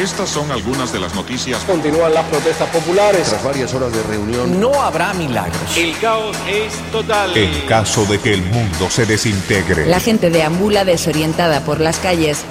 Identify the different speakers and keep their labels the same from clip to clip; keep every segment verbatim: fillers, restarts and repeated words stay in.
Speaker 1: Estas son algunas de las noticias.
Speaker 2: Continúan las protestas populares.
Speaker 3: Tras varias horas de reunión,
Speaker 4: no habrá milagros.
Speaker 5: El caos es total.
Speaker 6: En caso de que el mundo se desintegre.
Speaker 7: La gente deambula desorientada por las calles.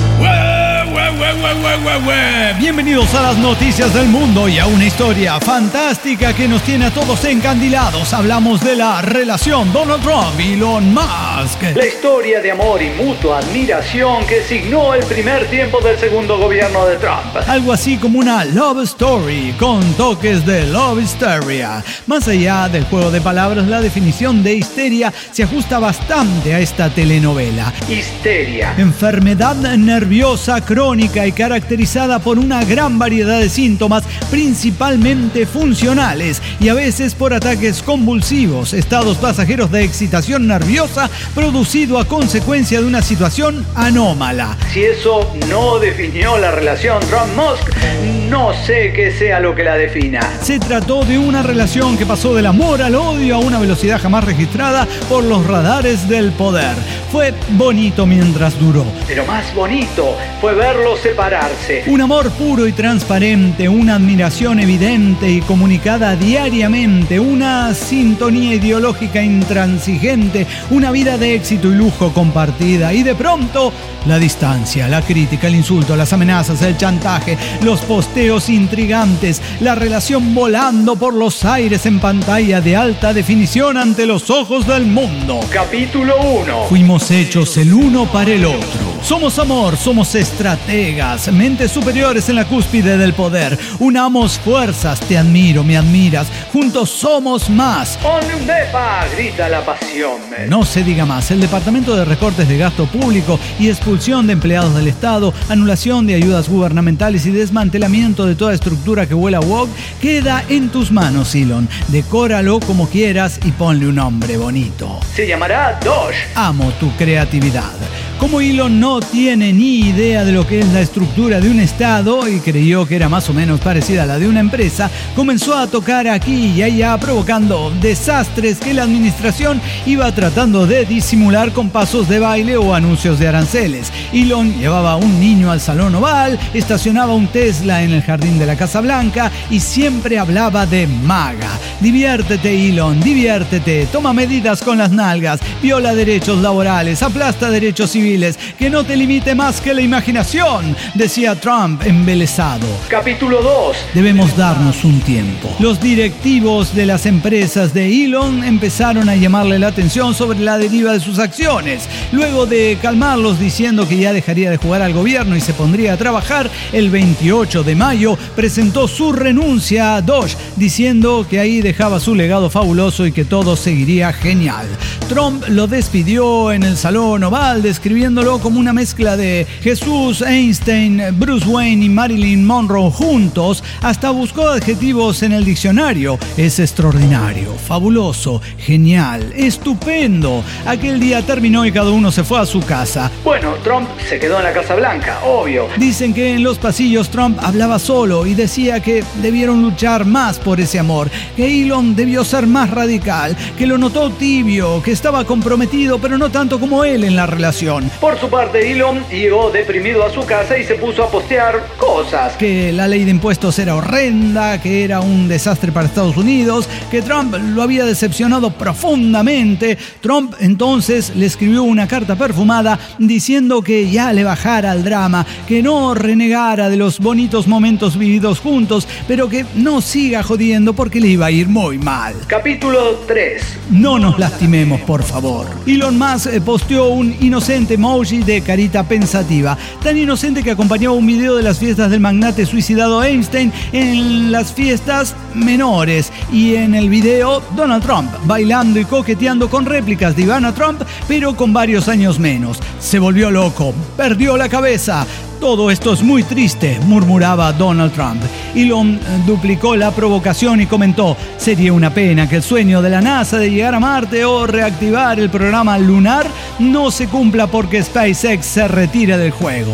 Speaker 8: Bienvenidos a las noticias del mundo y a una historia fantástica que nos tiene a todos encandilados. Hablamos de la relación Donald Trump y Elon Musk.
Speaker 9: La historia de amor y mutua admiración que signó el primer tiempo del segundo gobierno de Trump.
Speaker 8: Algo así como una love story con toques de love hysteria. Más allá del juego de palabras, la definición de histeria se ajusta bastante a esta telenovela.
Speaker 9: Histeria.
Speaker 8: Enfermedad nerviosa crónica y caracterizada por una gran variedad de síntomas, principalmente funcionales, y a veces por ataques convulsivos, estados pasajeros de excitación nerviosa producido a consecuencia de una situación anómala.
Speaker 9: Si eso no definió la relación Trump-Musk, no sé qué sea lo que la defina.
Speaker 8: Se trató de una relación que pasó del amor al odio a una velocidad jamás registrada por los radares del poder. Fue bonito mientras duró.
Speaker 9: Pero más bonito fue verlos separarse.
Speaker 8: Un amor puro y transparente, una admiración evidente y comunicada diariamente, una sintonía ideológica intransigente, una vida de éxito y lujo compartida, y de pronto la distancia, la crítica, el insulto, las amenazas, el chantaje, los posteos intrigantes, la relación volando por los aires en pantalla de alta definición ante los ojos del mundo.
Speaker 9: Capítulo uno.
Speaker 8: Fuimos hechos el uno para el otro. Somos amor, somos estrategas, mentes superiores en la cúspide del poder. Unamos fuerzas, te admiro, me admiras. Juntos somos más.
Speaker 9: ¡Ondepa! Grita la pasión.
Speaker 8: No se diga más. El Departamento de Recortes de Gasto Público y expulsión de empleados del Estado, anulación de ayudas gubernamentales y desmantelamiento de toda estructura que huela woke queda en tus manos, Elon. Decóralo como quieras y ponle un nombre bonito.
Speaker 9: Se llamará Doge.
Speaker 8: Amo tu creatividad. Como Elon no tiene ni idea de lo que es la estructura de un Estado y creyó que era más o menos parecida a la de una empresa, comenzó a tocar aquí y allá provocando desastres que la administración iba tratando de disimular con pasos de baile o anuncios de aranceles. Elon llevaba a un niño al Salón Oval, estacionaba un Tesla en el jardín de la Casa Blanca y siempre hablaba de MAGA. Diviértete, Elon, diviértete, toma medidas con las nalgas, viola derechos laborales, aplasta derechos civiles, que no te limite más que la imaginación, decía Trump embelesado.
Speaker 9: Capítulo dos.
Speaker 8: Debemos darnos un tiempo. Los directivos de las empresas de Elon empezaron a llamarle la atención sobre la deriva de sus acciones. Luego de calmarlos diciendo que ya dejaría de jugar al gobierno y se pondría a trabajar, el veintiocho de mayo presentó su renuncia a Doge, diciendo que ahí dejaba su legado fabuloso y que todo seguiría genial. Trump lo despidió en el Salón Oval, describiéndolo como una mezcla de Jesús, Einstein, Bruce Wayne y Marilyn Monroe juntos. Hasta buscó adjetivos en el diccionario. Es extraordinario, fabuloso, genial, estupendo. Aquel día terminó y cada uno se fue a su casa.
Speaker 9: Bueno, Trump se quedó en la Casa Blanca, obvio.
Speaker 8: Dicen que en los pasillos Trump hablaba solo y decía que debieron luchar más por ese amor, que Elon debió ser más radical, que lo notó tibio, que estaba comprometido pero no tanto como él en la relación.
Speaker 9: Por su parte, Elon llegó deprimido a su casa y se puso a postear cosas.
Speaker 8: Que la ley de impuestos era horrenda, que era un desastre para Estados Unidos, que Trump lo había decepcionado profundamente. Trump entonces le escribió una carta perfumada diciendo que ya le bajara al drama, que no renegara de los bonitos momentos vividos juntos, pero que no siga jodiendo porque le iba a ir muy mal.
Speaker 9: Capítulo tres.
Speaker 8: No nos lastimemos, por favor. Elon Musk posteó un inocente emoji de carita pensativa, tan inocente que acompañaba un video de las fiestas del magnate suicidado Einstein en las fiestas menores, y en el video Donald Trump bailando y coqueteando con réplicas de Ivana Trump, pero con varios años menos. Se volvió loco, perdió la cabeza. Todo esto es muy triste, murmuraba Donald Trump. Elon duplicó la provocación y comentó: sería una pena que el sueño de la NASA de llegar a Marte o reactivar el programa lunar no se cumpla porque SpaceX se retire del juego.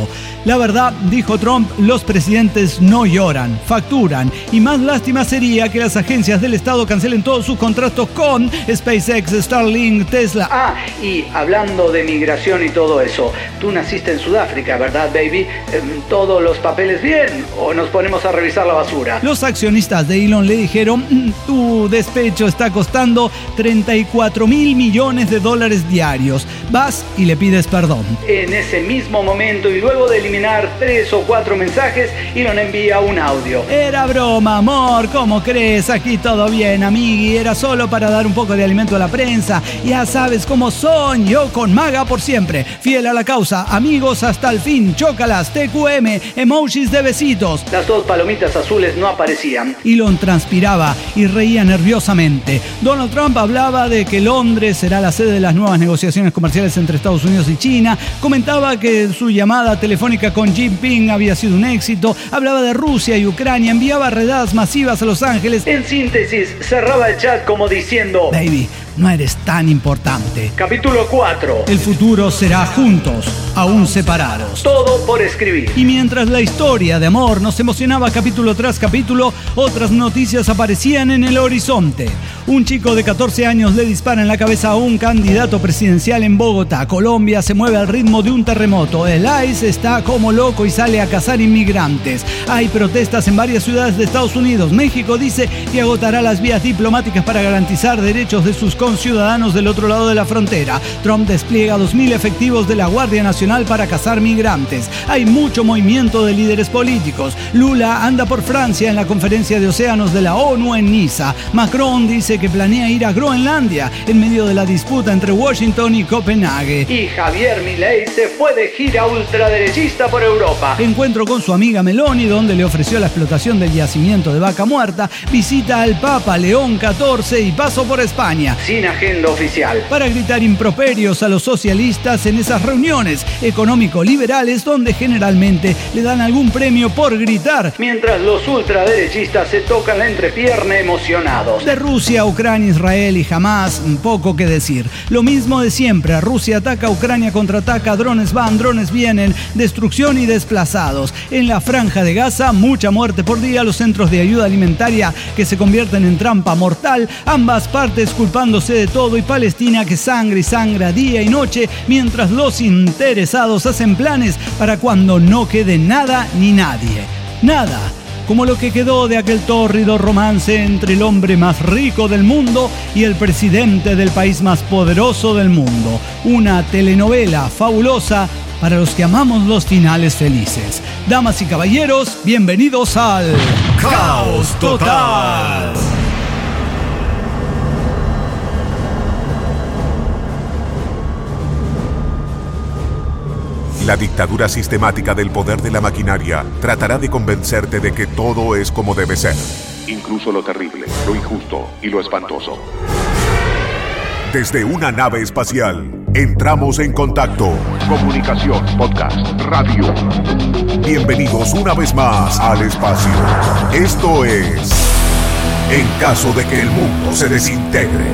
Speaker 8: La verdad, dijo Trump, los presidentes no lloran, facturan. Y más lástima sería que las agencias del Estado cancelen todos sus contratos con SpaceX, Starlink, Tesla.
Speaker 9: Ah, y hablando de migración y todo eso, tú naciste en Sudáfrica, ¿verdad, baby? ¿Todos los papeles bien? ¿O nos ponemos a revisar la basura?
Speaker 8: Los accionistas de Elon le dijeron, tu despecho está costando treinta y cuatro mil millones de dólares diarios. Vas y le pides perdón.
Speaker 9: En ese mismo momento, y luego de eliminar tres o cuatro mensajes, Elon envía un audio.
Speaker 8: Era broma, amor, ¿cómo crees? Aquí todo bien, amigui. Era solo para dar un poco de alimento a la prensa. Ya sabes cómo son, yo con Maga por siempre. Fiel a la causa, amigos hasta el fin. Chócalas, T Q M, emojis de besitos.
Speaker 9: Las dos palomitas azules no aparecían.
Speaker 8: Elon transpiraba y reía nerviosamente. Donald Trump hablaba de que Londres será la sede de las nuevas negociaciones comerciales entre Estados Unidos y China. Comentaba que su llamada telefónica con Xi Jinping había sido un éxito. Hablaba de Rusia y Ucrania. Enviaba redadas masivas a Los Ángeles.
Speaker 9: En síntesis, cerraba el chat como diciendo:
Speaker 8: Baby, no eres tan importante.
Speaker 9: Capítulo cuatro.
Speaker 8: El futuro será juntos, aún separados.
Speaker 9: Todo por escribir.
Speaker 8: Y mientras la historia de amor nos emocionaba capítulo tras capítulo, otras noticias aparecían en el horizonte. Un chico de catorce años le dispara en la cabeza a un candidato presidencial en Bogotá. Colombia se mueve al ritmo de un terremoto. El I C E está como loco y sale a cazar inmigrantes. Hay protestas en varias ciudades de Estados Unidos. México dice que agotará las vías diplomáticas para garantizar derechos de sus conciudadanos del otro lado de la frontera. Trump despliega dos mil efectivos de la Guardia Nacional para cazar migrantes. Hay mucho movimiento de líderes políticos. Lula anda por Francia en la conferencia de océanos de la ONU en Niza. Macron dice que planea ir a Groenlandia en medio de la disputa entre Washington y Copenhague.
Speaker 9: Y Javier Milei se fue de gira ultraderechista por Europa.
Speaker 8: Encuentro con su amiga Meloni, donde le ofreció la explotación del yacimiento de Vaca Muerta. Visita al Papa León catorce y paso por España.
Speaker 9: Sin agenda oficial.
Speaker 8: Para gritar improperios a los socialistas en esas reuniones económico-liberales donde generalmente le dan algún premio por gritar.
Speaker 9: Mientras los ultraderechistas se tocan la entrepierna emocionados.
Speaker 8: De Rusia, Ucrania, Israel y Hamas, poco que decir. Lo mismo de siempre. Rusia ataca, Ucrania contraataca, drones van, drones vienen, destrucción y desplazados. En la franja de Gaza, mucha muerte por día, los centros de ayuda alimentaria que se convierten en trampa mortal, ambas partes culpándose de todo y Palestina que sangra y sangra día y noche mientras los interesados hacen planes para cuando no quede nada ni nadie. Nada. Como lo que quedó de aquel tórrido romance entre el hombre más rico del mundo y el presidente del país más poderoso del mundo. Una telenovela fabulosa para los que amamos los finales felices. Damas y caballeros, bienvenidos al Caos Total.
Speaker 6: La dictadura sistemática del poder de la maquinaria tratará de convencerte de que todo es como debe ser.
Speaker 1: Incluso lo terrible, lo injusto y lo espantoso.
Speaker 6: Desde una nave espacial, entramos en contacto.
Speaker 1: Comunicación, podcast, radio.
Speaker 6: Bienvenidos una vez más al espacio. Esto es En caso de que el mundo se desintegre.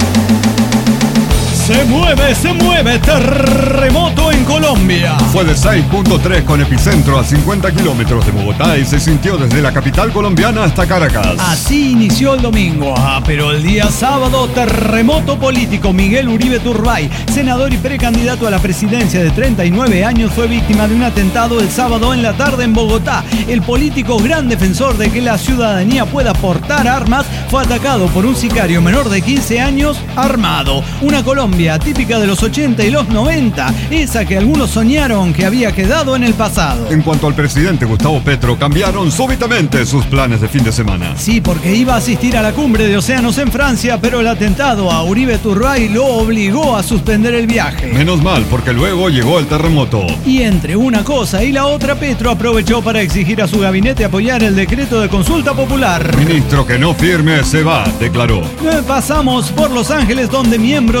Speaker 8: Se mueve, se mueve, terremoto en Colombia.
Speaker 3: Fue de seis punto tres con epicentro a cincuenta kilómetros de Bogotá y se sintió desde la capital colombiana hasta Caracas.
Speaker 8: Así inició el domingo, ah, pero el día sábado, terremoto político. Miguel Uribe Turbay, senador y precandidato a la presidencia de treinta y nueve años, fue víctima de un atentado el sábado en la tarde en Bogotá. El político, gran defensor de que la ciudadanía pueda portar armas, fue atacado por un sicario menor de quince años armado. Una Colombia típica de los ochenta y los noventa, esa que algunos soñaron que había quedado en el pasado.
Speaker 3: En cuanto al presidente Gustavo Petro, cambiaron súbitamente sus planes de fin de semana.
Speaker 8: Sí, porque iba a asistir a la cumbre de océanos en Francia, pero el atentado a Uribe Turbay lo obligó a suspender el viaje.
Speaker 3: Menos mal, porque luego llegó el terremoto.
Speaker 8: Y entre una cosa y la otra, Petro aprovechó para exigir a su gabinete apoyar el decreto de consulta popular.
Speaker 3: Ministro que no firme se va, declaró.
Speaker 8: Pasamos por Los Ángeles, donde miembros del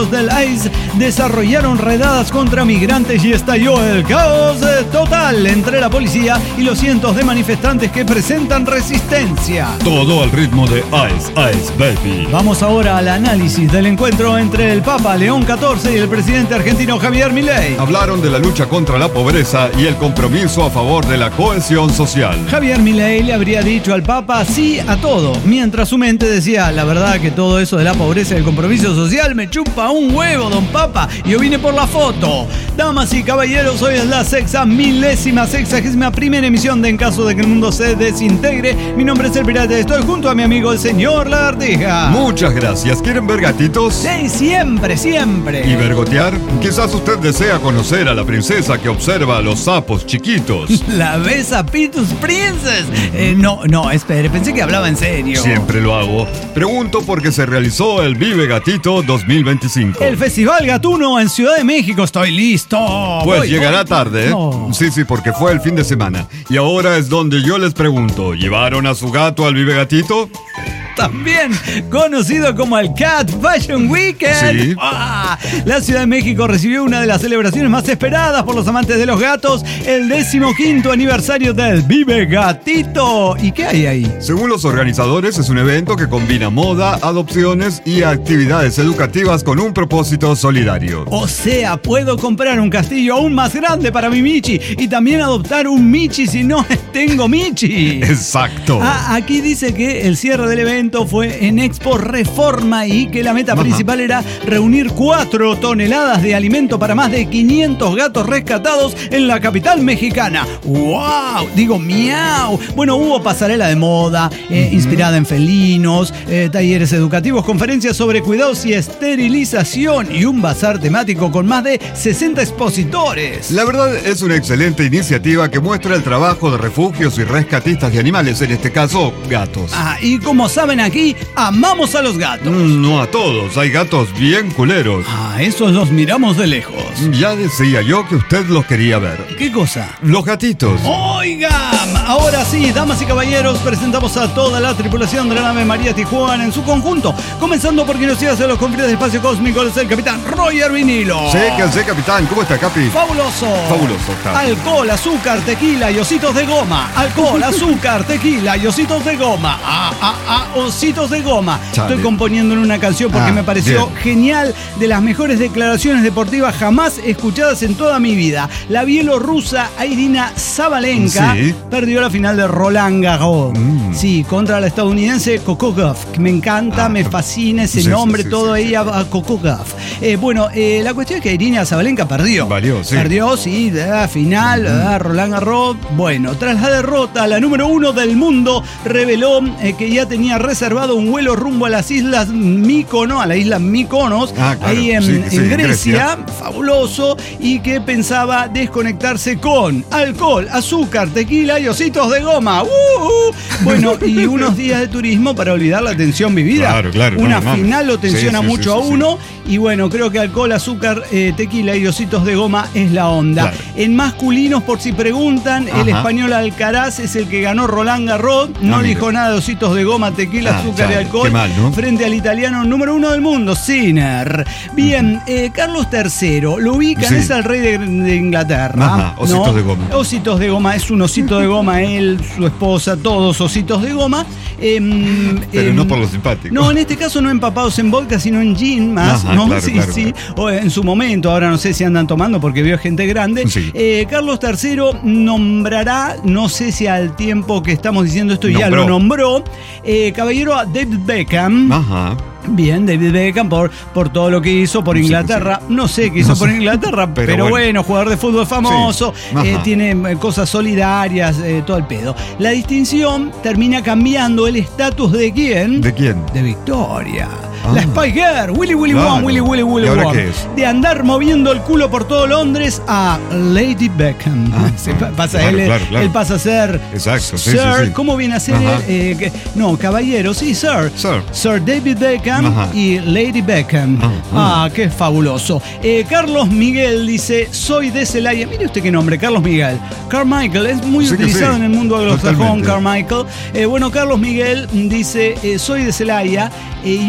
Speaker 8: seis desarrollaron redadas contra migrantes y estalló el caos total entre la policía y los cientos de manifestantes que presentan resistencia.
Speaker 3: Todo al ritmo de Ice Ice Baby.
Speaker 8: Vamos ahora al análisis del encuentro entre el Papa León catorce y el presidente argentino Javier Milei.
Speaker 3: Hablaron de la lucha contra la pobreza y el compromiso a favor de la cohesión social.
Speaker 8: Javier Milei le habría dicho al Papa sí a todo, mientras su mente decía, la verdad que todo eso de la pobreza y el compromiso social me chupa un huevo, don Papa, y yo vine por la foto. Damas y caballeros, hoy es la sexa milésima, sexagésima primera emisión de En Caso de que el Mundo se Desintegre. Mi nombre es El Pirata y estoy junto a mi amigo el señor Lagartija.
Speaker 3: Muchas gracias. ¿Quieren ver gatitos?
Speaker 8: Sí, siempre, siempre.
Speaker 3: ¿Y vergotear? Quizás usted desea conocer a la princesa que observa a los sapos chiquitos.
Speaker 8: ¿La ves a Pitus Princess? Eh, no, no, espere, pensé que hablaba en serio.
Speaker 3: Siempre lo hago. Pregunto porque se realizó el Vive Gatito dos mil veinticinco.
Speaker 8: El Festival Gatuno en Ciudad de México. Estoy listo.
Speaker 3: Pues
Speaker 8: voy,
Speaker 3: llegará
Speaker 8: voy.
Speaker 3: tarde, ¿eh?
Speaker 8: No.
Speaker 3: Sí, sí, porque fue el fin de semana. Y ahora es donde yo les pregunto, ¿llevaron a su gato al Vive Gatito?
Speaker 8: También conocido como el Cat Fashion Weekend.
Speaker 3: Sí.
Speaker 8: ¡Ah! La Ciudad de México recibió una de las celebraciones más esperadas por los amantes de los gatos, el decimoquinto aniversario del Vive Gatito. ¿Y qué hay ahí?
Speaker 3: Según los organizadores, es un evento que combina moda, adopciones y actividades educativas con un propósito solidario.
Speaker 8: O sea, puedo comprar un castillo aún más grande para mi Michi y también adoptar un Michi si no tengo Michi.
Speaker 3: Exacto.
Speaker 8: Ah, aquí dice que el cierre del evento fue en Expo Reforma y que la meta
Speaker 3: Ajá.
Speaker 8: principal era reunir cuatro toneladas de alimento para más de quinientos gatos rescatados en la capital mexicana. ¡Wow! Digo, miau. Bueno, hubo pasarela de moda, eh, uh-huh. inspirada en felinos, eh, talleres educativos, conferencias sobre cuidados y esterilización y un bazar temático con más de sesenta expositores.
Speaker 3: La verdad es una excelente iniciativa que muestra el trabajo de refugios y rescatistas de animales, en este caso, gatos.
Speaker 8: Ah, y como saben aquí, amamos a los gatos.
Speaker 3: Mm, no a todos, hay gatos bien culeros.
Speaker 8: Ah, esos los miramos de lejos.
Speaker 3: Ya decía yo que usted los quería ver.
Speaker 8: ¿Qué cosa?
Speaker 3: Los gatitos.
Speaker 8: Oigan, ahora sí, damas y caballeros, presentamos a toda la tripulación de la nave María Tijuana en su conjunto, comenzando por quien nos iba a hacer los confines del espacio cósmico, es el capitán Roger Vinilo.
Speaker 3: Sé que sé, capitán. ¿Cómo está, capi?
Speaker 8: Fabuloso.
Speaker 3: Fabuloso, está.
Speaker 8: Alcohol, azúcar, tequila y ositos de goma. Alcohol, azúcar, tequila y ositos de goma. Ah, ah, ah, ositos de goma.
Speaker 3: Chale.
Speaker 8: Estoy componiendo en una canción porque
Speaker 3: Ah,
Speaker 8: me pareció
Speaker 3: bien.
Speaker 8: genial, de las mejores declaraciones deportivas jamás escuchadas en toda mi vida. La bielorrusa Aryna Sabalenka
Speaker 3: Sí.
Speaker 8: perdió la final de Roland Garros.
Speaker 3: Mm.
Speaker 8: Sí, contra la estadounidense Coco Gauff, que me encanta,
Speaker 3: Ah,
Speaker 8: me fascina ese
Speaker 3: sí,
Speaker 8: nombre,
Speaker 3: sí, sí,
Speaker 8: todo
Speaker 3: sí,
Speaker 8: ella a Coco Gauff. Eh, bueno, eh, la cuestión es que Aryna Sabalenka perdió.
Speaker 3: Valió, sí.
Speaker 8: Perdió, sí, de la final, uh-huh. Roland Garros. Bueno, tras la derrota, la número uno del mundo reveló eh, que ya tenía reservado un vuelo rumbo a las islas Mykonos, a la isla Mykonos,
Speaker 3: Ah, claro.
Speaker 8: ahí en,
Speaker 3: Sí,
Speaker 8: en
Speaker 3: sí, en
Speaker 8: Grecia,
Speaker 3: Grecia.
Speaker 8: fabuloso, y que pensaba desconectarse con alcohol, azúcar, tequila y ositos de goma. ¡Uh! Bueno, y unos días de turismo para olvidar la tensión vivida.
Speaker 3: Claro, claro,
Speaker 8: Una
Speaker 3: no, no,
Speaker 8: final lo tensiona
Speaker 3: sí, sí,
Speaker 8: mucho
Speaker 3: sí,
Speaker 8: a
Speaker 3: sí,
Speaker 8: uno, y bueno, creo que alcohol, azúcar, eh, tequila y ositos de goma es la onda.
Speaker 3: Claro.
Speaker 8: En masculinos, por si preguntan, el
Speaker 3: Ajá.
Speaker 8: español Alcaraz es el que ganó Roland Garros. No
Speaker 3: Ah,
Speaker 8: dijo
Speaker 3: mire.
Speaker 8: nada de ositos de goma, tequila,
Speaker 3: Ah,
Speaker 8: azúcar y
Speaker 3: chale,
Speaker 8: alcohol.
Speaker 3: qué mal, ¿no?
Speaker 8: Frente al italiano número uno del mundo, Sinner. Bien, eh, Carlos tercero, lo ubican,
Speaker 3: Sí.
Speaker 8: es el rey de, de Inglaterra.
Speaker 3: Ajá, ositos
Speaker 8: ¿no?
Speaker 3: de goma.
Speaker 8: Ositos de goma, es un osito de goma, él, su esposa, todos ositos de goma. Em,
Speaker 3: Pero
Speaker 8: em,
Speaker 3: no por lo simpático.
Speaker 8: No, en este caso no empapados en vodka, sino en gin más,
Speaker 3: Ajá,
Speaker 8: ¿no?
Speaker 3: claro,
Speaker 8: sí,
Speaker 3: claro,
Speaker 8: sí.
Speaker 3: claro.
Speaker 8: O en su momento, ahora no sé si andan tomando porque veo gente grande.
Speaker 3: Sí.
Speaker 8: Eh, Carlos tercero nombrará, no sé si al tiempo que estamos diciendo esto ya
Speaker 3: Nombró.
Speaker 8: lo nombró, eh, caballero a David Beckham.
Speaker 3: Ajá.
Speaker 8: Bien, David Beckham por, por todo lo que hizo por
Speaker 3: Sí,
Speaker 8: Inglaterra.
Speaker 3: sí.
Speaker 8: No sé qué hizo
Speaker 3: No
Speaker 8: por
Speaker 3: sé.
Speaker 8: Inglaterra, pero,
Speaker 3: Pero
Speaker 8: bueno.
Speaker 3: bueno.
Speaker 8: jugador de fútbol famoso,
Speaker 3: Sí. Ajá.
Speaker 8: eh, tiene eh, cosas solidarias, eh, todo el pedo. La distinción termina cambiando el estatus de quién?
Speaker 3: ¿De quién?
Speaker 8: De Victoria.
Speaker 3: Ah.
Speaker 8: La Spy Girl, Willy Willy
Speaker 3: Claro.
Speaker 8: Wong, Willy Willy Willy
Speaker 3: ¿Y ahora
Speaker 8: Wong.
Speaker 3: qué es?
Speaker 8: De andar moviendo el culo por todo Londres a Lady Beckham.
Speaker 3: Ah,
Speaker 8: Se pa- pasa
Speaker 3: claro,
Speaker 8: él,
Speaker 3: claro, claro.
Speaker 8: él pasa a ser
Speaker 3: Exacto, sí,
Speaker 8: Sir,
Speaker 3: sí, sí.
Speaker 8: ¿cómo viene a ser
Speaker 3: Ajá.
Speaker 8: él? Eh, que- no, caballero, sí, Sir.
Speaker 3: Sir.
Speaker 8: Sir David Beckham
Speaker 3: Ajá.
Speaker 8: y Lady Beckham.
Speaker 3: Ajá.
Speaker 8: Ah, qué fabuloso. Eh, Carlos Miguel dice, soy de Celaya. Mire usted qué nombre, Carlos Miguel. Carmichael, es muy
Speaker 3: Sí que
Speaker 8: utilizado
Speaker 3: sí.
Speaker 8: en el mundo anglosajón,
Speaker 3: Totalmente.
Speaker 8: Carmichael. Eh, bueno, Carlos Miguel dice, eh, soy de Celaya. Eh, yo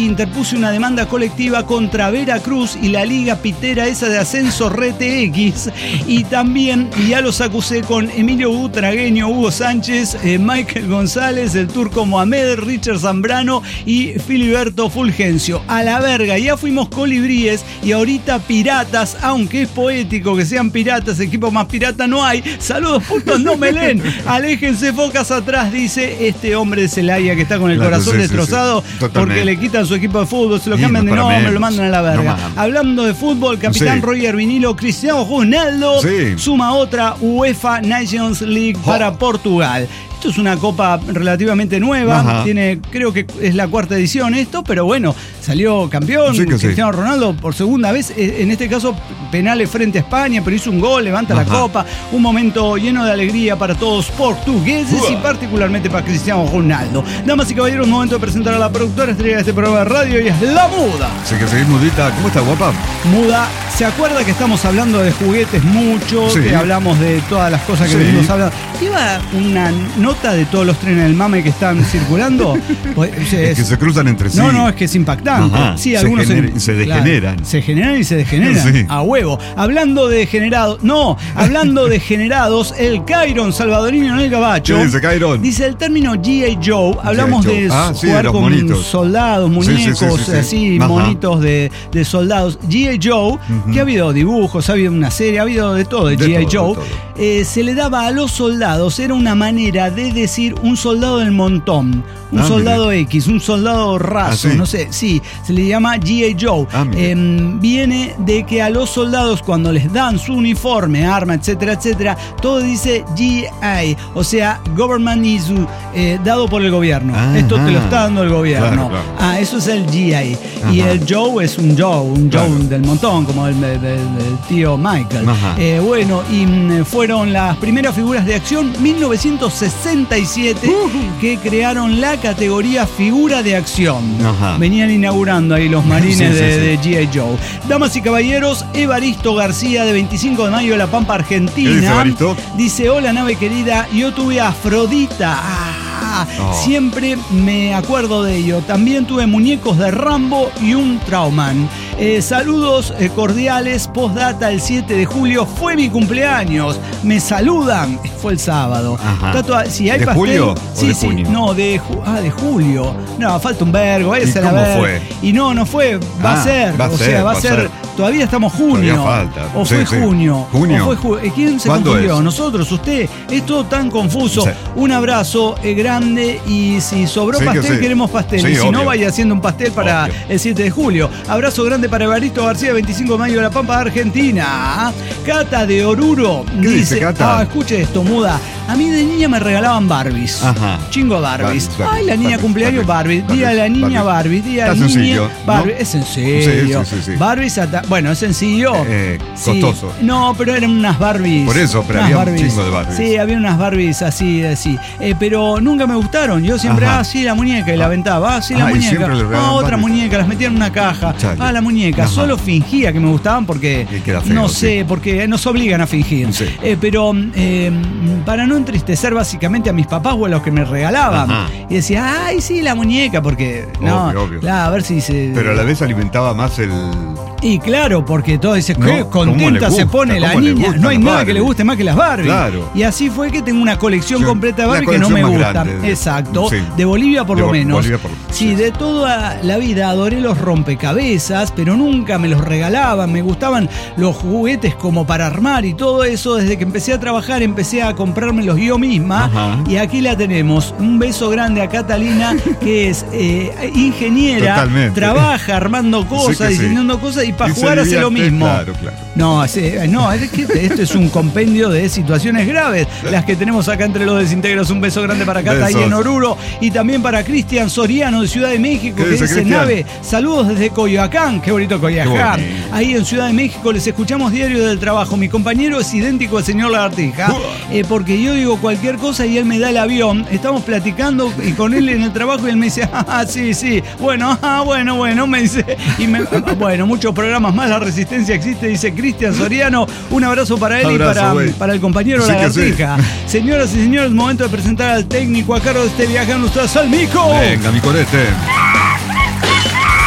Speaker 8: interpuse una demanda colectiva contra Veracruz y la liga pitera esa de ascenso R T X. Y también ya los acusé con Emilio Butragueño, Hugo Sánchez, eh, Michael González, el turco Mohamed, Richard Zambrano y Filiberto Fulgencio. A la verga, ya fuimos colibríes y ahorita piratas, aunque es poético que sean piratas, equipo más pirata no hay. Saludos putos, no me leen. Aléjense focas atrás, dice este hombre de Celaya que está con el
Speaker 3: Claro,
Speaker 8: corazón
Speaker 3: sí, sí,
Speaker 8: destrozado
Speaker 3: sí. Totalmente.
Speaker 8: porque le quitan su equipo de fútbol, se lo
Speaker 3: Y
Speaker 8: cambian
Speaker 3: no
Speaker 8: de
Speaker 3: para
Speaker 8: nombre,
Speaker 3: menos.
Speaker 8: lo mandan a la verga.
Speaker 3: No más.
Speaker 8: Hablando de fútbol, capitán
Speaker 3: Sí.
Speaker 8: Roger Vinilo, Cristiano Ronaldo
Speaker 3: Sí.
Speaker 8: suma otra UEFA Nations League
Speaker 3: Oh.
Speaker 8: para Portugal. Esto es una copa relativamente nueva,
Speaker 3: Ajá.
Speaker 8: tiene, creo que es la cuarta edición esto, pero bueno, salió campeón
Speaker 3: Sí que sí.
Speaker 8: Cristiano Ronaldo por segunda vez, en este caso penales frente a España, pero hizo un gol, levanta la
Speaker 3: Ajá.
Speaker 8: copa, un momento lleno de alegría para todos portugueses
Speaker 3: Uah.
Speaker 8: y particularmente para Cristiano Ronaldo. Damas y caballeros, momento de presentar a la productora estrella de este programa de radio y es La Muda.
Speaker 3: Así que seguís mudita. ¿Cómo está, guapa?
Speaker 8: Muda, ¿se acuerda que estamos hablando de juguetes mucho?
Speaker 3: Sí.
Speaker 8: Que hablamos de todas las cosas que
Speaker 3: Sí.
Speaker 8: venimos hablando. ¿Lleva una nota de todos los trenes del mame que están circulando? Pues,
Speaker 3: Es que se cruzan entre sí.
Speaker 8: No, no, es que es impactante.
Speaker 3: Ajá.
Speaker 8: Sí,
Speaker 3: Se
Speaker 8: algunos
Speaker 3: gener- se degeneran.
Speaker 8: Claro, se generan y se degeneran.
Speaker 3: Sí.
Speaker 8: A huevo. Hablando de generados. No, hablando de generados, el Cairon salvadoreño en el gabacho.
Speaker 3: ¿Qué dice Cairon?
Speaker 8: Dice el término G I Joe. Hablamos
Speaker 3: G I Joe.
Speaker 8: de
Speaker 3: Ah, sí, de
Speaker 8: jugar
Speaker 3: los
Speaker 8: con
Speaker 3: monitos.
Speaker 8: soldados,
Speaker 3: Sí, sí, sí,
Speaker 8: muñecos,
Speaker 3: sí, sí.
Speaker 8: así,
Speaker 3: Ajá.
Speaker 8: monitos de, de soldados. G I Joe, que ha habido dibujos, ha habido una serie, ha habido de todo de,
Speaker 3: De
Speaker 8: G I
Speaker 3: todo,
Speaker 8: Joe.
Speaker 3: de todo.
Speaker 8: Eh, se le daba a los soldados, era una manera de decir un soldado del montón, un
Speaker 3: Ah,
Speaker 8: soldado X, un soldado raso,
Speaker 3: Ah, ¿sí?
Speaker 8: no sé, sí, se le llama G I Joe.
Speaker 3: Ah, mire.
Speaker 8: Eh, viene de que a los soldados cuando les dan su uniforme, arma, etcétera, etcétera, todo dice G I, o sea, government issue, eh, dado por el gobierno.
Speaker 3: Ah,
Speaker 8: Esto te lo
Speaker 3: ah.
Speaker 8: está dando el gobierno.
Speaker 3: Claro, claro.
Speaker 8: Ah, eso es el G I. Y
Speaker 3: Ajá.
Speaker 8: el Joe es un Joe, un
Speaker 3: Claro.
Speaker 8: Joe del montón, como el, del- del tío Michael.
Speaker 3: Ajá.
Speaker 8: Eh, bueno, y mm, fueron las primeras figuras de acción mil novecientos sesenta y siete que crearon la categoría figura de acción.
Speaker 3: Ajá.
Speaker 8: Venían inaugurando ahí los marines
Speaker 3: Sí, sí,
Speaker 8: de,
Speaker 3: sí.
Speaker 8: de G I Joe. Damas y caballeros, Evaristo García, de veinticinco de mayo de La Pampa, Argentina.
Speaker 3: ¿Qué dice Evaristo?
Speaker 8: Dice, hola nave querida, yo tuve a Afrodita. Ah,
Speaker 3: Oh.
Speaker 8: Siempre me acuerdo de ello. También tuve muñecos de Rambo y un Trauman. Eh, saludos eh, cordiales. Postdata, el siete de julio fue mi cumpleaños. Me saludan. Fue el sábado.
Speaker 3: Ajá.
Speaker 8: Está toda- si hay
Speaker 3: ¿De
Speaker 8: pastel,
Speaker 3: julio o
Speaker 8: sí,
Speaker 3: de
Speaker 8: sí.
Speaker 3: junio?
Speaker 8: No, de, ju- ah, de julio. No, falta un vergo. Váyase
Speaker 3: ¿Y
Speaker 8: a la
Speaker 3: cómo
Speaker 8: ver.
Speaker 3: fue?
Speaker 8: Y no, no fue. Va
Speaker 3: Ah,
Speaker 8: a ser.
Speaker 3: va a
Speaker 8: o
Speaker 3: ser,
Speaker 8: sea, va
Speaker 3: va
Speaker 8: a
Speaker 3: a
Speaker 8: ser.
Speaker 3: ser.
Speaker 8: Todavía estamos junio.
Speaker 3: Todavía falta.
Speaker 8: O
Speaker 3: Sí,
Speaker 8: fue
Speaker 3: sí.
Speaker 8: junio.
Speaker 3: Junio.
Speaker 8: O fue ju- ¿Quién se
Speaker 3: ¿Cuándo
Speaker 8: confundió?
Speaker 3: es?
Speaker 8: Nosotros, usted. Es todo tan confuso.
Speaker 3: Sí.
Speaker 8: Un abrazo eh, grande y si sobró
Speaker 3: Sí, que
Speaker 8: pastel,
Speaker 3: sí.
Speaker 8: queremos pastel.
Speaker 3: Sí,
Speaker 8: y si no,
Speaker 3: obvio.
Speaker 8: vaya haciendo un pastel para
Speaker 3: Obvio.
Speaker 8: el siete de julio. Abrazo grande para Evaristo García, veinticinco de mayo de La Pampa, Argentina. Cata de Oruro
Speaker 3: ¿Qué dice, Cata?
Speaker 8: Ah, escuche esto, muda. A mí de niña me regalaban Barbies.
Speaker 3: Ajá.
Speaker 8: Chingo Barbies.
Speaker 3: Barbies, Barbies,
Speaker 8: Ay, la niña
Speaker 3: Barbies,
Speaker 8: cumpleaños Barbie.
Speaker 3: Barbies,
Speaker 8: Día de la niña
Speaker 3: Barbie.
Speaker 8: Barbie. Día de
Speaker 3: Está
Speaker 8: la niña
Speaker 3: sencillo,
Speaker 8: Barbie.
Speaker 3: ¿no?
Speaker 8: Es sencillo.
Speaker 3: Sí, sí, sí, sí.
Speaker 8: Barbies, ata- bueno, es sencillo.
Speaker 3: Eh,
Speaker 8: Sí.
Speaker 3: costoso.
Speaker 8: No, pero eran unas Barbies.
Speaker 3: Por eso, pero
Speaker 8: unas
Speaker 3: había un chingo de Barbies.
Speaker 8: Sí, había unas Barbies así, así. Eh, pero nunca me gustaron. Yo siempre,
Speaker 3: Ajá.
Speaker 8: ah, sí, la muñeca y la
Speaker 3: Ah.
Speaker 8: aventaba. Ah, sí, la
Speaker 3: Ah, y
Speaker 8: muñeca.
Speaker 3: siempre le regalaban
Speaker 8: Ah, otra
Speaker 3: Barbies.
Speaker 8: muñeca. Las metía en una caja.
Speaker 3: Chale.
Speaker 8: Ah, la muñeca.
Speaker 3: Ajá.
Speaker 8: Solo fingía que me gustaban porque
Speaker 3: Y queda feo,
Speaker 8: no
Speaker 3: sí.
Speaker 8: sé, porque nos obligan a fingir.
Speaker 3: Sí.
Speaker 8: Eh, pero eh, para no entristecer básicamente a mis papás o a los que me regalaban.
Speaker 3: Ajá.
Speaker 8: Y decía, ay, sí, la muñeca, porque no,
Speaker 3: Obvio, obvio.
Speaker 8: claro, a ver si se.
Speaker 3: Pero a la vez alimentaba más el.
Speaker 8: Y claro, porque todos dicen,
Speaker 3: No,
Speaker 8: qué
Speaker 3: ¿cómo
Speaker 8: contenta
Speaker 3: le
Speaker 8: se
Speaker 3: gusta?
Speaker 8: pone la
Speaker 3: ¿Cómo le
Speaker 8: niña.
Speaker 3: gustan
Speaker 8: No hay
Speaker 3: las
Speaker 8: nada
Speaker 3: Barbie?
Speaker 8: que le guste más que las Barbie.
Speaker 3: Claro.
Speaker 8: Y así fue que tengo una colección
Speaker 3: Yo-
Speaker 8: completa de
Speaker 3: la
Speaker 8: Barbie que no me
Speaker 3: colección más
Speaker 8: gustan.
Speaker 3: grande de-
Speaker 8: Exacto.
Speaker 3: sí.
Speaker 8: De Bolivia por
Speaker 3: De
Speaker 8: lo
Speaker 3: Bo-
Speaker 8: menos.
Speaker 3: Bolivia por-
Speaker 8: sí,
Speaker 3: sí,
Speaker 8: de
Speaker 3: sí.
Speaker 8: toda la vida adoré los rompecabezas, pero nunca me los regalaban. Me gustaban los juguetes como para armar y todo eso. Desde que empecé a trabajar empecé a comprármelos yo misma.
Speaker 3: Ajá.
Speaker 8: Y aquí la tenemos. Un beso grande a Catalina, que es eh, ingeniera,
Speaker 3: Totalmente.
Speaker 8: trabaja armando cosas,
Speaker 3: Sí que sí.
Speaker 8: diseñando cosas y para
Speaker 3: Y se
Speaker 8: jugar hace lo
Speaker 3: divierte,
Speaker 8: mismo.
Speaker 3: Claro, claro.
Speaker 8: No, sí, no, es que esto es un compendio de situaciones graves, las que tenemos acá entre los desintegros. Un beso grande para Cata y
Speaker 3: Besos.
Speaker 8: en Oruro, y también para Cristian Soriano de Ciudad de México,
Speaker 3: ¿Qué
Speaker 8: que
Speaker 3: dice,
Speaker 8: dice,
Speaker 3: Cristian?
Speaker 8: Nave, saludos desde Coyoacán, qué bonito Coyoacán.
Speaker 3: Qué bonito.
Speaker 8: Ahí en Ciudad de México les escuchamos diario del trabajo. Mi compañero es idéntico al señor Lagartija, eh, porque yo digo cualquier cosa y él me da el avión. Estamos platicando y con él en el trabajo y él me dice, ah, sí, sí, bueno, ah, bueno, bueno, me dice, y me, bueno, muchos programas más, la resistencia existe, dice Cristian Soriano. Un abrazo para él
Speaker 3: Abrazo,
Speaker 8: y para,
Speaker 3: güey.
Speaker 8: para el compañero
Speaker 3: Sí que
Speaker 8: Lagartija. Señoras y señores, momento de presentar al técnico a cargo de este viaje a ustedes, al Mico.
Speaker 3: Venga, mi corete.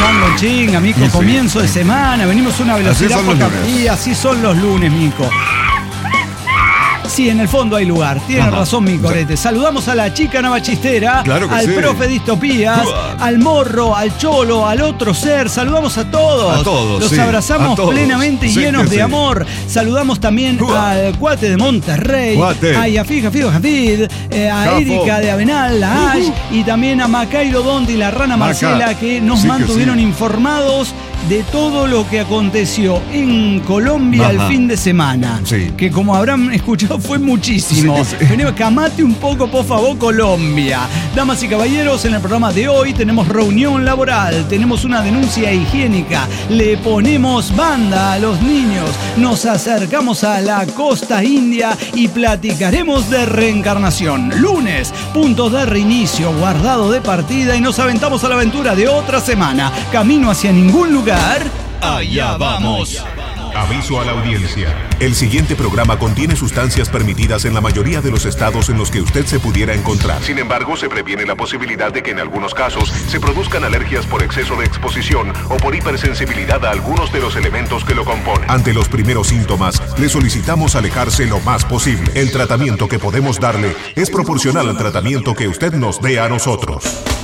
Speaker 8: empezando en chinga, mico,
Speaker 3: Sí, sí.
Speaker 8: comienzo de semana, venimos a una velocidad
Speaker 3: Así son
Speaker 8: poca.
Speaker 3: los lunes.
Speaker 8: Y así son los lunes, mico. Sí, en el fondo hay lugar. Tiene
Speaker 3: Ajá.
Speaker 8: razón mi corete. Saludamos a la chica navachistera,
Speaker 3: Claro que
Speaker 8: al
Speaker 3: sí.
Speaker 8: profe Distopías,
Speaker 3: Uah.
Speaker 8: al morro, al cholo, al otro ser. Saludamos a todos.
Speaker 3: A todos,
Speaker 8: Los
Speaker 3: sí,
Speaker 8: abrazamos
Speaker 3: a todos.
Speaker 8: plenamente
Speaker 3: Sí,
Speaker 8: llenos
Speaker 3: que
Speaker 8: de
Speaker 3: sí.
Speaker 8: amor. Saludamos también
Speaker 3: Uah.
Speaker 8: al cuate de Monterrey,
Speaker 3: Cuate.
Speaker 8: a Yafí Jafid Jafid, eh, a
Speaker 3: Capo.
Speaker 8: Erika de Avenal, la Ash, y también a Macairo Dondi y la rana
Speaker 3: Maca.
Speaker 8: Marcela, que nos
Speaker 3: Sí que
Speaker 8: mantuvieron
Speaker 3: sí.
Speaker 8: informados de todo lo que aconteció en Colombia
Speaker 3: Ajá.
Speaker 8: el fin de semana.
Speaker 3: Sí.
Speaker 8: Que como habrán escuchado fue muchísimo.
Speaker 3: Sí, sí.
Speaker 8: Venimos, camate un poco, por favor, Colombia. Damas y caballeros, en el programa de hoy tenemos reunión laboral, tenemos una denuncia higiénica, le ponemos banda a los niños, nos acercamos a la costa india y platicaremos de reencarnación. Lunes, punto de reinicio, guardado de partida y nos aventamos a la aventura de otra semana. Camino hacia ningún lugar. Allá vamos.
Speaker 6: Aviso a la audiencia. El siguiente programa contiene sustancias permitidas en la mayoría de los estados en los que usted se pudiera encontrar. Sin embargo, se previene la posibilidad de que en algunos casos se produzcan alergias por exceso de exposición o por hipersensibilidad a algunos de los elementos que lo componen. Ante los primeros síntomas, le solicitamos alejarse lo más posible. El tratamiento que podemos darle es proporcional al tratamiento que usted nos dé a nosotros.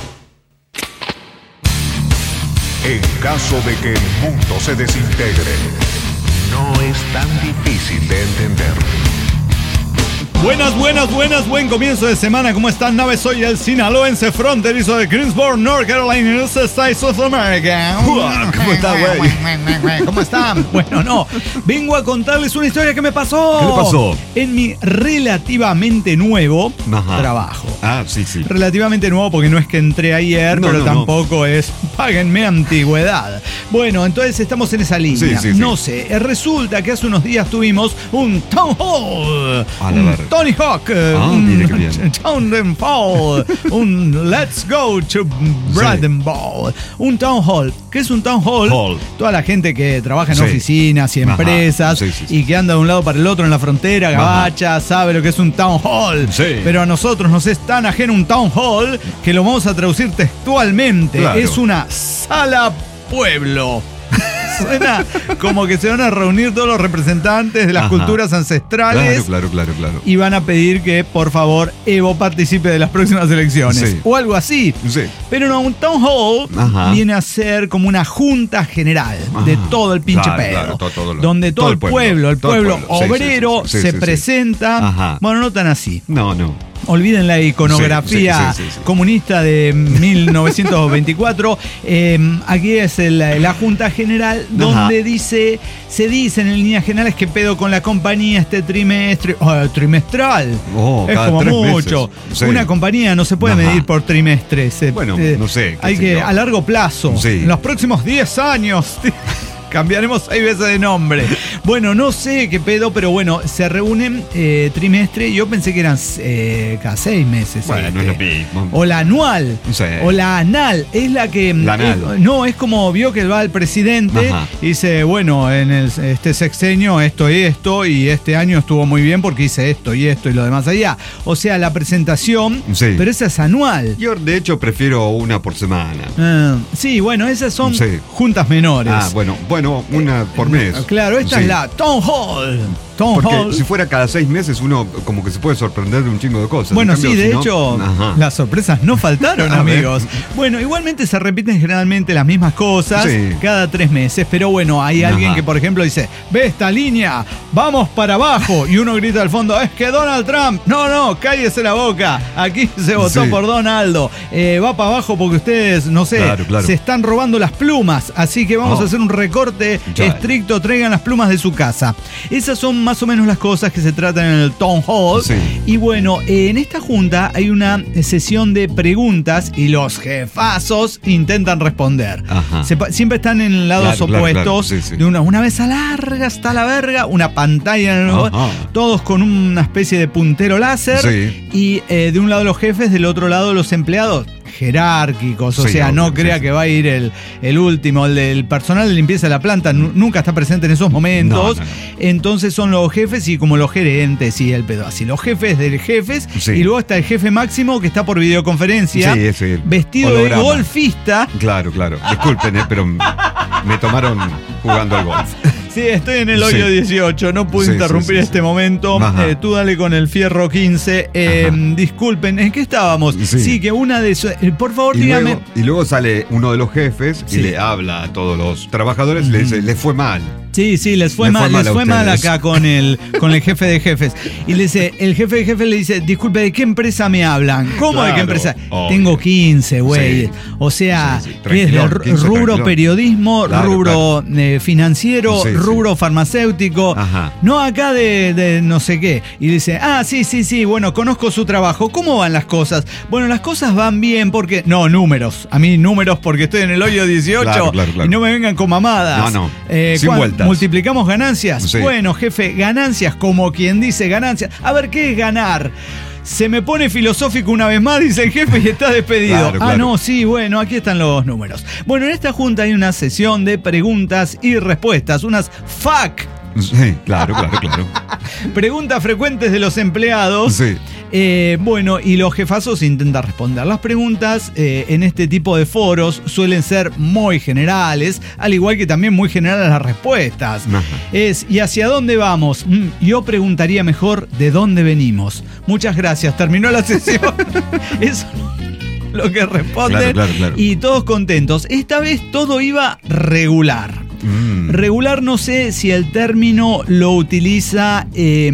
Speaker 6: En caso de que el mundo se desintegre, no es tan difícil de entender.
Speaker 8: Buenas, buenas, buenas, buen comienzo de semana. ¿Cómo están, naves? Soy el sinaloense fronterizo de Greensboro, North Carolina, en los Estados of America.
Speaker 3: ¿Cómo está, güey?
Speaker 8: ¿Cómo están? Bueno, no. Vengo a contarles una historia que me pasó.
Speaker 3: ¿Qué le pasó?
Speaker 8: En mi relativamente nuevo
Speaker 3: Ajá.
Speaker 8: trabajo.
Speaker 3: Ah, sí, sí.
Speaker 8: Relativamente nuevo porque no es que entré ayer,
Speaker 3: No,
Speaker 8: pero
Speaker 3: no,
Speaker 8: tampoco es páguenme antigüedad. Bueno, entonces estamos en esa línea.
Speaker 3: Sí, sí, sí.
Speaker 8: No sé, eh, resulta que hace unos días tuvimos un town hall.
Speaker 3: A la
Speaker 8: un
Speaker 3: verga.
Speaker 8: Tony Hawk, eh,
Speaker 3: Ah,
Speaker 8: un
Speaker 3: mire qué bien.
Speaker 8: Town Hall, un Let's Go to Braden Ball, un Town Hall. ¿Qué es un Town Hall?
Speaker 3: Hall.
Speaker 8: Toda la gente que trabaja en
Speaker 3: Sí.
Speaker 8: oficinas y
Speaker 3: Ajá.
Speaker 8: empresas
Speaker 3: Sí, sí, sí.
Speaker 8: y que anda de un lado para el otro en la frontera,
Speaker 3: Ajá.
Speaker 8: gabacha, sabe lo que es un Town Hall.
Speaker 3: Sí.
Speaker 8: Pero a nosotros nos es tan ajeno un Town Hall que lo vamos a traducir textualmente.
Speaker 3: Claro.
Speaker 8: Es una sala pueblo. Suena como que se van a reunir todos los representantes de las
Speaker 3: Ajá.
Speaker 8: culturas ancestrales.
Speaker 3: Claro, claro, claro, claro.
Speaker 8: Y van a pedir que, por favor, Evo participe de las próximas elecciones.
Speaker 3: Sí.
Speaker 8: O algo así.
Speaker 3: Sí.
Speaker 8: Pero no, un town hall
Speaker 3: Ajá.
Speaker 8: viene a ser como una junta general de
Speaker 3: Ajá.
Speaker 8: todo el pinche
Speaker 3: Claro,
Speaker 8: pedo.
Speaker 3: claro, todo- todo lo-
Speaker 8: donde todo,
Speaker 3: todo
Speaker 8: el
Speaker 3: el pueblo,
Speaker 8: pueblo, el
Speaker 3: todo el
Speaker 8: pueblo,
Speaker 3: pueblo. Sí, sí,
Speaker 8: obrero
Speaker 3: sí, sí, sí,
Speaker 8: se
Speaker 3: sí, sí.
Speaker 8: presenta.
Speaker 3: Ajá.
Speaker 8: Bueno, no tan así.
Speaker 3: No, no.
Speaker 8: Olviden la iconografía
Speaker 3: Sí, sí, sí, sí, sí.
Speaker 8: comunista de mil novecientos veinticuatro. Eh, aquí es el- la Junta General donde
Speaker 3: Ajá.
Speaker 8: dice, se dice en líneas generales que pedo con la compañía este trimestre, oh, trimestral.
Speaker 3: Oh,
Speaker 8: es
Speaker 3: cada
Speaker 8: como
Speaker 3: tres
Speaker 8: mucho.
Speaker 3: meses. Sí.
Speaker 8: Una compañía no se puede
Speaker 3: Ajá.
Speaker 8: medir por trimestres. eh,
Speaker 3: Bueno,
Speaker 8: eh,
Speaker 3: no sé, qué
Speaker 8: Hay
Speaker 3: sé
Speaker 8: que,
Speaker 3: yo.
Speaker 8: a largo plazo.
Speaker 3: Sí.
Speaker 8: En los próximos diez años. Cambiaremos seis veces de nombre. Bueno, no sé qué pedo, pero bueno, se reúnen eh, trimestre. Yo pensé que eran eh, cada seis meses.
Speaker 3: Bueno,
Speaker 8: este.
Speaker 3: no es lo mismo.
Speaker 8: O la anual.
Speaker 3: Sí.
Speaker 8: O la anal. Es la que.
Speaker 3: La anal.
Speaker 8: es- no, es como vio que va el presidente
Speaker 3: Ajá.
Speaker 8: y dice, bueno, en el- este sexenio esto y esto, y este año estuvo muy bien porque hice esto y esto y lo demás allá. O sea, la presentación,
Speaker 3: Sí.
Speaker 8: pero esa es anual.
Speaker 3: Yo, de hecho, prefiero una por semana.
Speaker 8: Ah, sí, bueno, esas son
Speaker 3: Sí.
Speaker 8: juntas menores.
Speaker 3: Ah, bueno, bueno, una por mes.
Speaker 8: Claro, esta
Speaker 3: Sí.
Speaker 8: es la Town Hall. Town
Speaker 3: Porque
Speaker 8: Hall.
Speaker 3: si fuera cada seis meses, uno como que se puede sorprender de un chingo de cosas.
Speaker 8: Bueno,
Speaker 3: En cambio,
Speaker 8: sí, de
Speaker 3: si no-
Speaker 8: hecho,
Speaker 3: Ajá.
Speaker 8: las sorpresas no faltaron,
Speaker 3: A ver.
Speaker 8: amigos. Bueno, igualmente se repiten generalmente las mismas cosas
Speaker 3: Sí.
Speaker 8: cada tres meses, pero bueno, hay alguien
Speaker 3: Ajá.
Speaker 8: que, por ejemplo, dice, ve esta línea, vamos para abajo, y uno grita al fondo, es que Donald Trump, no, no, cállese la boca, aquí se votó
Speaker 3: Sí.
Speaker 8: por Donaldo, eh, va para abajo porque ustedes, no sé,
Speaker 3: Claro, claro.
Speaker 8: se están robando las plumas, así que vamos
Speaker 3: Oh.
Speaker 8: a hacer un recorte
Speaker 3: Ya.
Speaker 8: estricto, traigan las plumas de su casa. Esas son más o menos las cosas que se tratan en el Town Hall.
Speaker 3: Sí.
Speaker 8: Y bueno, eh, en esta junta hay una sesión de preguntas y los jefazos intentan responder.
Speaker 3: Ajá.
Speaker 8: Se pa- siempre están en lados
Speaker 3: Claro, claro,
Speaker 8: opuestos.
Speaker 3: claro. Sí, sí.
Speaker 8: De una, una mesa larga hasta la verga, una pantalla en el
Speaker 3: Ajá.
Speaker 8: todos con una especie de puntero láser.
Speaker 3: Sí.
Speaker 8: Y eh, de un lado los jefes, del otro lado los empleados. Jerárquicos, o
Speaker 3: Sí,
Speaker 8: sea, no
Speaker 3: obvio,
Speaker 8: crea
Speaker 3: sí, sí.
Speaker 8: que va a ir el, el último, el del personal de limpieza de la planta, nu- nunca está presente en esos momentos.
Speaker 3: No, no, no.
Speaker 8: Entonces son son los jefes y como los gerentes y el pedo. Así, los jefes de jefes. Sí. Y luego está el jefe máximo que está por videoconferencia.
Speaker 3: Sí, ese.
Speaker 8: Vestido holograma. De golfista.
Speaker 3: Claro, claro. Disculpen, eh, pero me tomaron jugando al golf.
Speaker 8: Sí, estoy en el hoyo sí. dieciocho, no pude sí, interrumpir sí, sí, este sí. momento. Eh, tú dale con el fierro quince. Eh, disculpen, ¿en qué estábamos? Sí, sí que una de esos. Eh, por favor,
Speaker 3: y
Speaker 8: dígame.
Speaker 3: Luego, y luego sale uno de los jefes sí. y le habla a todos los trabajadores y mm. le dice: les fue mal.
Speaker 8: Sí, sí, les fue les mal, fue mal les fue mal acá con el, con el jefe de jefes. Y le dice, el jefe de jefes le dice, disculpe, ¿de qué empresa me hablan? ¿Cómo claro, de qué empresa? Obvio. Tengo quince, güey. Sí. O sea, sí, sí. ¿qué es de rubro tranquilo. Periodismo, claro, rubro claro. Eh, financiero, sí, rubro sí. farmacéutico? Ajá. No acá de, de no sé qué. Y dice, ah, sí, sí, sí, bueno, conozco su trabajo. ¿Cómo van las cosas? Bueno, las cosas van bien porque... No, números. A mí números porque estoy en el hoyo dieciocho claro, claro, claro. y no me vengan con mamadas. No, no. Eh, Sin vueltas. ¿Multiplicamos ganancias? Sí. Bueno, jefe, ganancias, como quien dice ganancias. A ver, ¿qué es ganar? Se me pone filosófico una vez más, dice el jefe, y está despedido. Claro, claro. Ah, no, sí, bueno, aquí están los números. Bueno, en esta junta hay una sesión de preguntas y respuestas, unas F A Q.
Speaker 3: Sí, claro, claro, claro.
Speaker 8: Preguntas frecuentes de los empleados. Sí. Eh, bueno, y los jefazos intentan responder. Las preguntas eh, en este tipo de foros suelen ser muy generales, al igual que también muy generales las respuestas. Ajá. Es, ¿y hacia dónde vamos? Mm, yo preguntaría mejor, ¿de dónde venimos? Muchas gracias, terminó la sesión. Eso lo que responden. Claro, claro, claro. Y todos contentos. Esta vez todo iba regular. Mm. Regular, no sé si el término lo utiliza. Eh,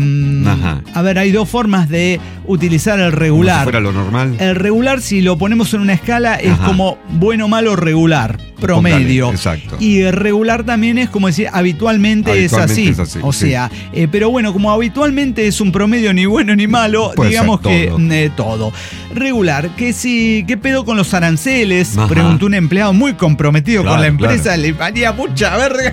Speaker 8: a ver, hay dos formas de utilizar el regular.
Speaker 3: Como si fuera lo normal.
Speaker 8: El regular, si lo ponemos en una escala, es Ajá. como bueno, malo, regular, promedio. Póngale, exacto. Y regular también es como decir, habitualmente, habitualmente es, así. es así. O sí. sea, eh, pero bueno, como habitualmente es un promedio ni bueno ni malo, Puede digamos que todo. Eh, todo. Regular, que si, ¿qué pedo con los aranceles? Ajá. Preguntó un empleado muy comprometido claro, con la empresa, claro. le valía mucha verga.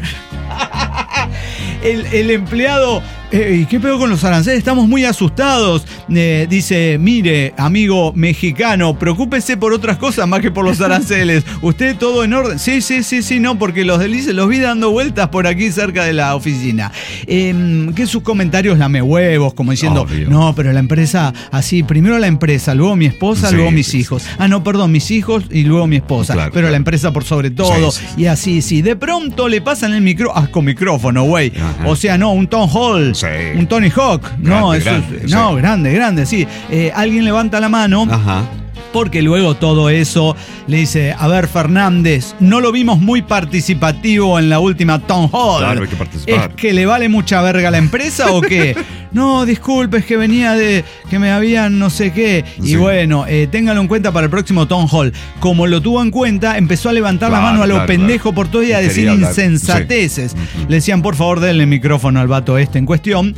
Speaker 8: El, el empleado, eh, ¿qué pedo con los aranceles? Estamos muy asustados. Eh, dice, mire, amigo mexicano, preocúpese por otras cosas más que por los aranceles. ¿Usted todo en orden? Sí, sí, sí, sí, no, porque los delices los vi dando vueltas por aquí cerca de la oficina. Eh, que sus comentarios lame huevos, como diciendo, Obvio. no, pero la empresa, así, primero la empresa, luego mi esposa, sí, luego mis sí, hijos. Sí. Ah, no, perdón, mis hijos y luego mi esposa. Claro, pero claro. la empresa por sobre todo. Sí, sí, sí. Y así, sí. De pronto le pasan el micro, ah, con micrófono, güey. O sea, no, un Tom Hall, sí. un Tony Hawk. Grande, no, eso grande, es, no, sí. grande, grande, sí. Eh, alguien levanta la mano. Ajá. Porque luego todo eso le dice, a ver, Fernández, no lo vimos muy participativo en la última Town Hall.
Speaker 3: Claro, hay que participar.
Speaker 8: ¿Es que le vale mucha verga a la empresa o qué? No, disculpe, es que venía de que me habían no sé qué. Y sí. bueno, eh, téngalo en cuenta para el próximo Town Hall. Como lo tuvo en cuenta, empezó a levantar claro, la mano a lo claro, pendejo claro. por todo y a decir hablar. insensateces. Sí. Uh-huh. Le decían, por favor, denle el micrófono al vato este en cuestión.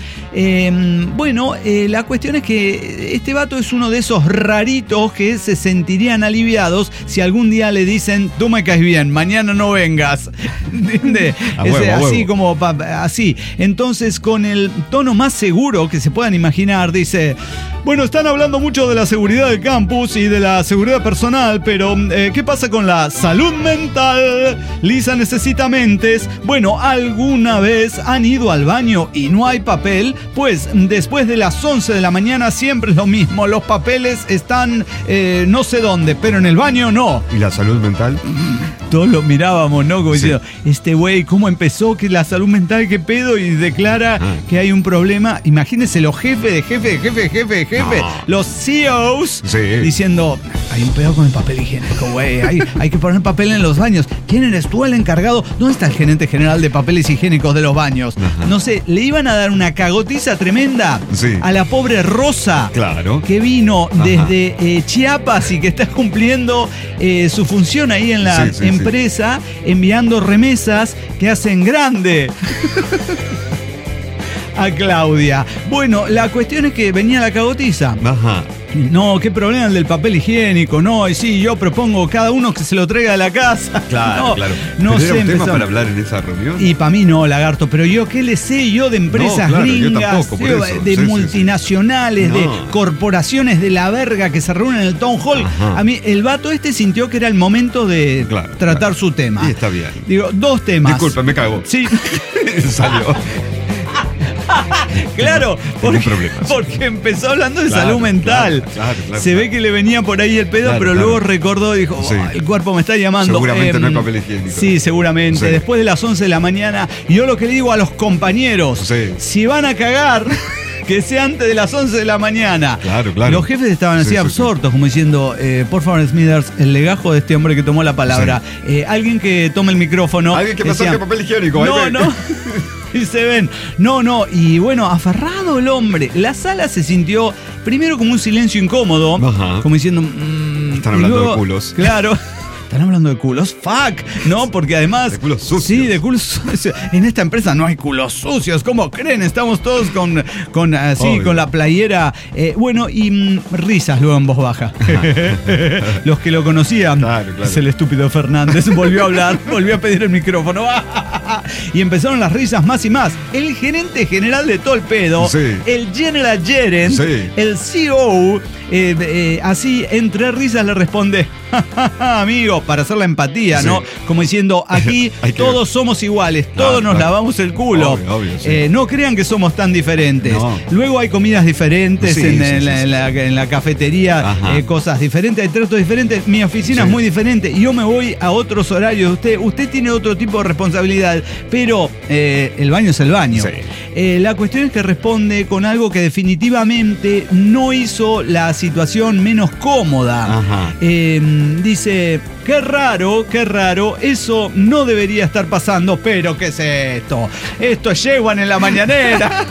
Speaker 8: Eh, bueno, eh, la cuestión es que este vato es uno de esos raritos que se sentirían aliviados si algún día le dicen, tú me caes bien, mañana no vengas. ¿Entiendes? Así como pa, así. Entonces, con el tono más seguro que se puedan imaginar, dice, bueno, están hablando mucho de la seguridad del campus y de la seguridad personal, pero eh, ¿qué pasa con la salud mental? Lisa necesita mentes. Bueno, ¿alguna vez han ido al baño y no hay papel? Pues después de las once de la mañana siempre es lo mismo, los papeles están eh, no sé dónde, pero en el baño no.
Speaker 3: ¿Y la salud mental?
Speaker 8: Todos lo mirábamos, ¿no? Como sí. diciendo, este güey, ¿cómo empezó? Que la salud mental, ¿qué pedo? Y declara ah. que hay un problema. Imagínense los jefes de jefe de jefe de jefe de jefe, no. los C E Os, sí. diciendo, hay un pedo con el papel higiénico, güey, hay, hay que poner papel en los baños. ¿Quién eres tú el encargado? ¿Dónde está el gerente general de papeles higiénicos de los baños? Ajá. No sé, le iban a dar una cagotiza tremenda sí. a la pobre Rosa,
Speaker 3: claro.
Speaker 8: que vino Ajá. desde eh, Chiapas y que está cumpliendo eh, su función ahí en la sí, sí, empresa, sí. enviando remesas que hacen grande a Claudia. Bueno, la cuestión es que venía la cagotiza. Ajá. No, qué problema el del papel higiénico. No, y sí, yo propongo cada uno que se lo traiga de la casa.
Speaker 3: Claro,
Speaker 8: no,
Speaker 3: claro.
Speaker 8: No
Speaker 3: ¿Pero
Speaker 8: sé,
Speaker 3: era un
Speaker 8: empezamos.
Speaker 3: tema para hablar en esa reunión?
Speaker 8: Y para mí no, lagarto. Pero yo, ¿qué le sé yo de empresas
Speaker 3: no, claro,
Speaker 8: gringas,
Speaker 3: yo tampoco, por eso.
Speaker 8: de
Speaker 3: sí,
Speaker 8: multinacionales, sí, sí. No. de corporaciones de la verga que se reúnen en el Town Hall? Ajá. A mí, el vato este sintió que era el momento de claro, tratar claro. su tema.
Speaker 3: Y está bien.
Speaker 8: Digo, dos temas.
Speaker 3: Disculpa, me cago.
Speaker 8: Sí.
Speaker 3: Salió.
Speaker 8: Claro, porque,
Speaker 3: problemas.
Speaker 8: porque empezó hablando de
Speaker 3: Claro,
Speaker 8: salud mental.
Speaker 3: claro, claro, claro,
Speaker 8: Se
Speaker 3: claro.
Speaker 8: ve que le venía por ahí el pedo,
Speaker 3: Claro,
Speaker 8: pero
Speaker 3: claro.
Speaker 8: luego recordó y dijo,
Speaker 3: Sí.
Speaker 8: "Oh, el cuerpo me está llamando".
Speaker 3: Seguramente
Speaker 8: Em,
Speaker 3: no hay papel higiénico.
Speaker 8: Sí, seguramente.
Speaker 3: Sí.
Speaker 8: Después de las once de la mañana, yo lo que le digo a los compañeros,
Speaker 3: Sí.
Speaker 8: si van a cagar, que sea antes de las once de la mañana.
Speaker 3: Claro, claro.
Speaker 8: Los jefes estaban así
Speaker 3: Sí, sí,
Speaker 8: absortos, como diciendo, eh, por favor, Smithers, el legajo de este hombre que tomó la palabra. Eh, alguien que tome el micrófono.
Speaker 3: Alguien que me
Speaker 8: decía,
Speaker 3: saque papel higiénico. ahí
Speaker 8: No,
Speaker 3: ve.
Speaker 8: no. Y se ven. No, no. Y bueno, aferrado el hombre. La sala se sintió primero como un silencio incómodo.
Speaker 3: Ajá.
Speaker 8: Como diciendo. mm,
Speaker 3: Están
Speaker 8: y
Speaker 3: hablando
Speaker 8: luego,
Speaker 3: de culos.
Speaker 8: Claro. Están hablando de culos, fuck, ¿no? Porque además...
Speaker 3: De culos sucios.
Speaker 8: Sí, de culos sucios. En esta empresa no hay culos sucios, ¿cómo creen? Estamos todos con, con así,
Speaker 3: Obvio.
Speaker 8: con la playera. Eh, bueno, y mm, risas luego en voz baja. Los que lo conocían,
Speaker 3: Claro, claro.
Speaker 8: es el estúpido Fernández, volvió a hablar, volvió a pedir el micrófono. Y empezaron las risas más y más. El gerente general de todo el pedo,
Speaker 3: Sí.
Speaker 8: el general gerent,
Speaker 3: Sí.
Speaker 8: el C E O, eh, eh, así entre risas le responde, amigo, para hacer la empatía,
Speaker 3: Sí.
Speaker 8: ¿no? Como diciendo, aquí
Speaker 3: Hay que-
Speaker 8: todos somos iguales, todos
Speaker 3: Claro,
Speaker 8: nos
Speaker 3: claro.
Speaker 8: lavamos el culo.
Speaker 3: Obvio, obvio, sí.
Speaker 8: Eh, no crean que somos tan diferentes.
Speaker 3: No.
Speaker 8: Luego hay comidas diferentes
Speaker 3: Sí,
Speaker 8: en,
Speaker 3: sí,
Speaker 8: en
Speaker 3: sí,
Speaker 8: la,
Speaker 3: sí.
Speaker 8: en la- en la cafetería,
Speaker 3: Ajá.
Speaker 8: eh, cosas diferentes, hay tratos diferentes. Mi oficina
Speaker 3: Sí.
Speaker 8: es muy diferente y yo me voy a otros horarios. Usted, usted tiene otro tipo de responsabilidad, pero eh, el baño es el baño.
Speaker 3: Sí.
Speaker 8: Eh, la cuestión es que responde con algo que definitivamente no hizo la situación menos cómoda.
Speaker 3: Ajá.
Speaker 8: Eh, dice, qué raro, qué raro, eso no debería estar pasando, pero ¿qué es esto? Esto es yeguan en la mañanera.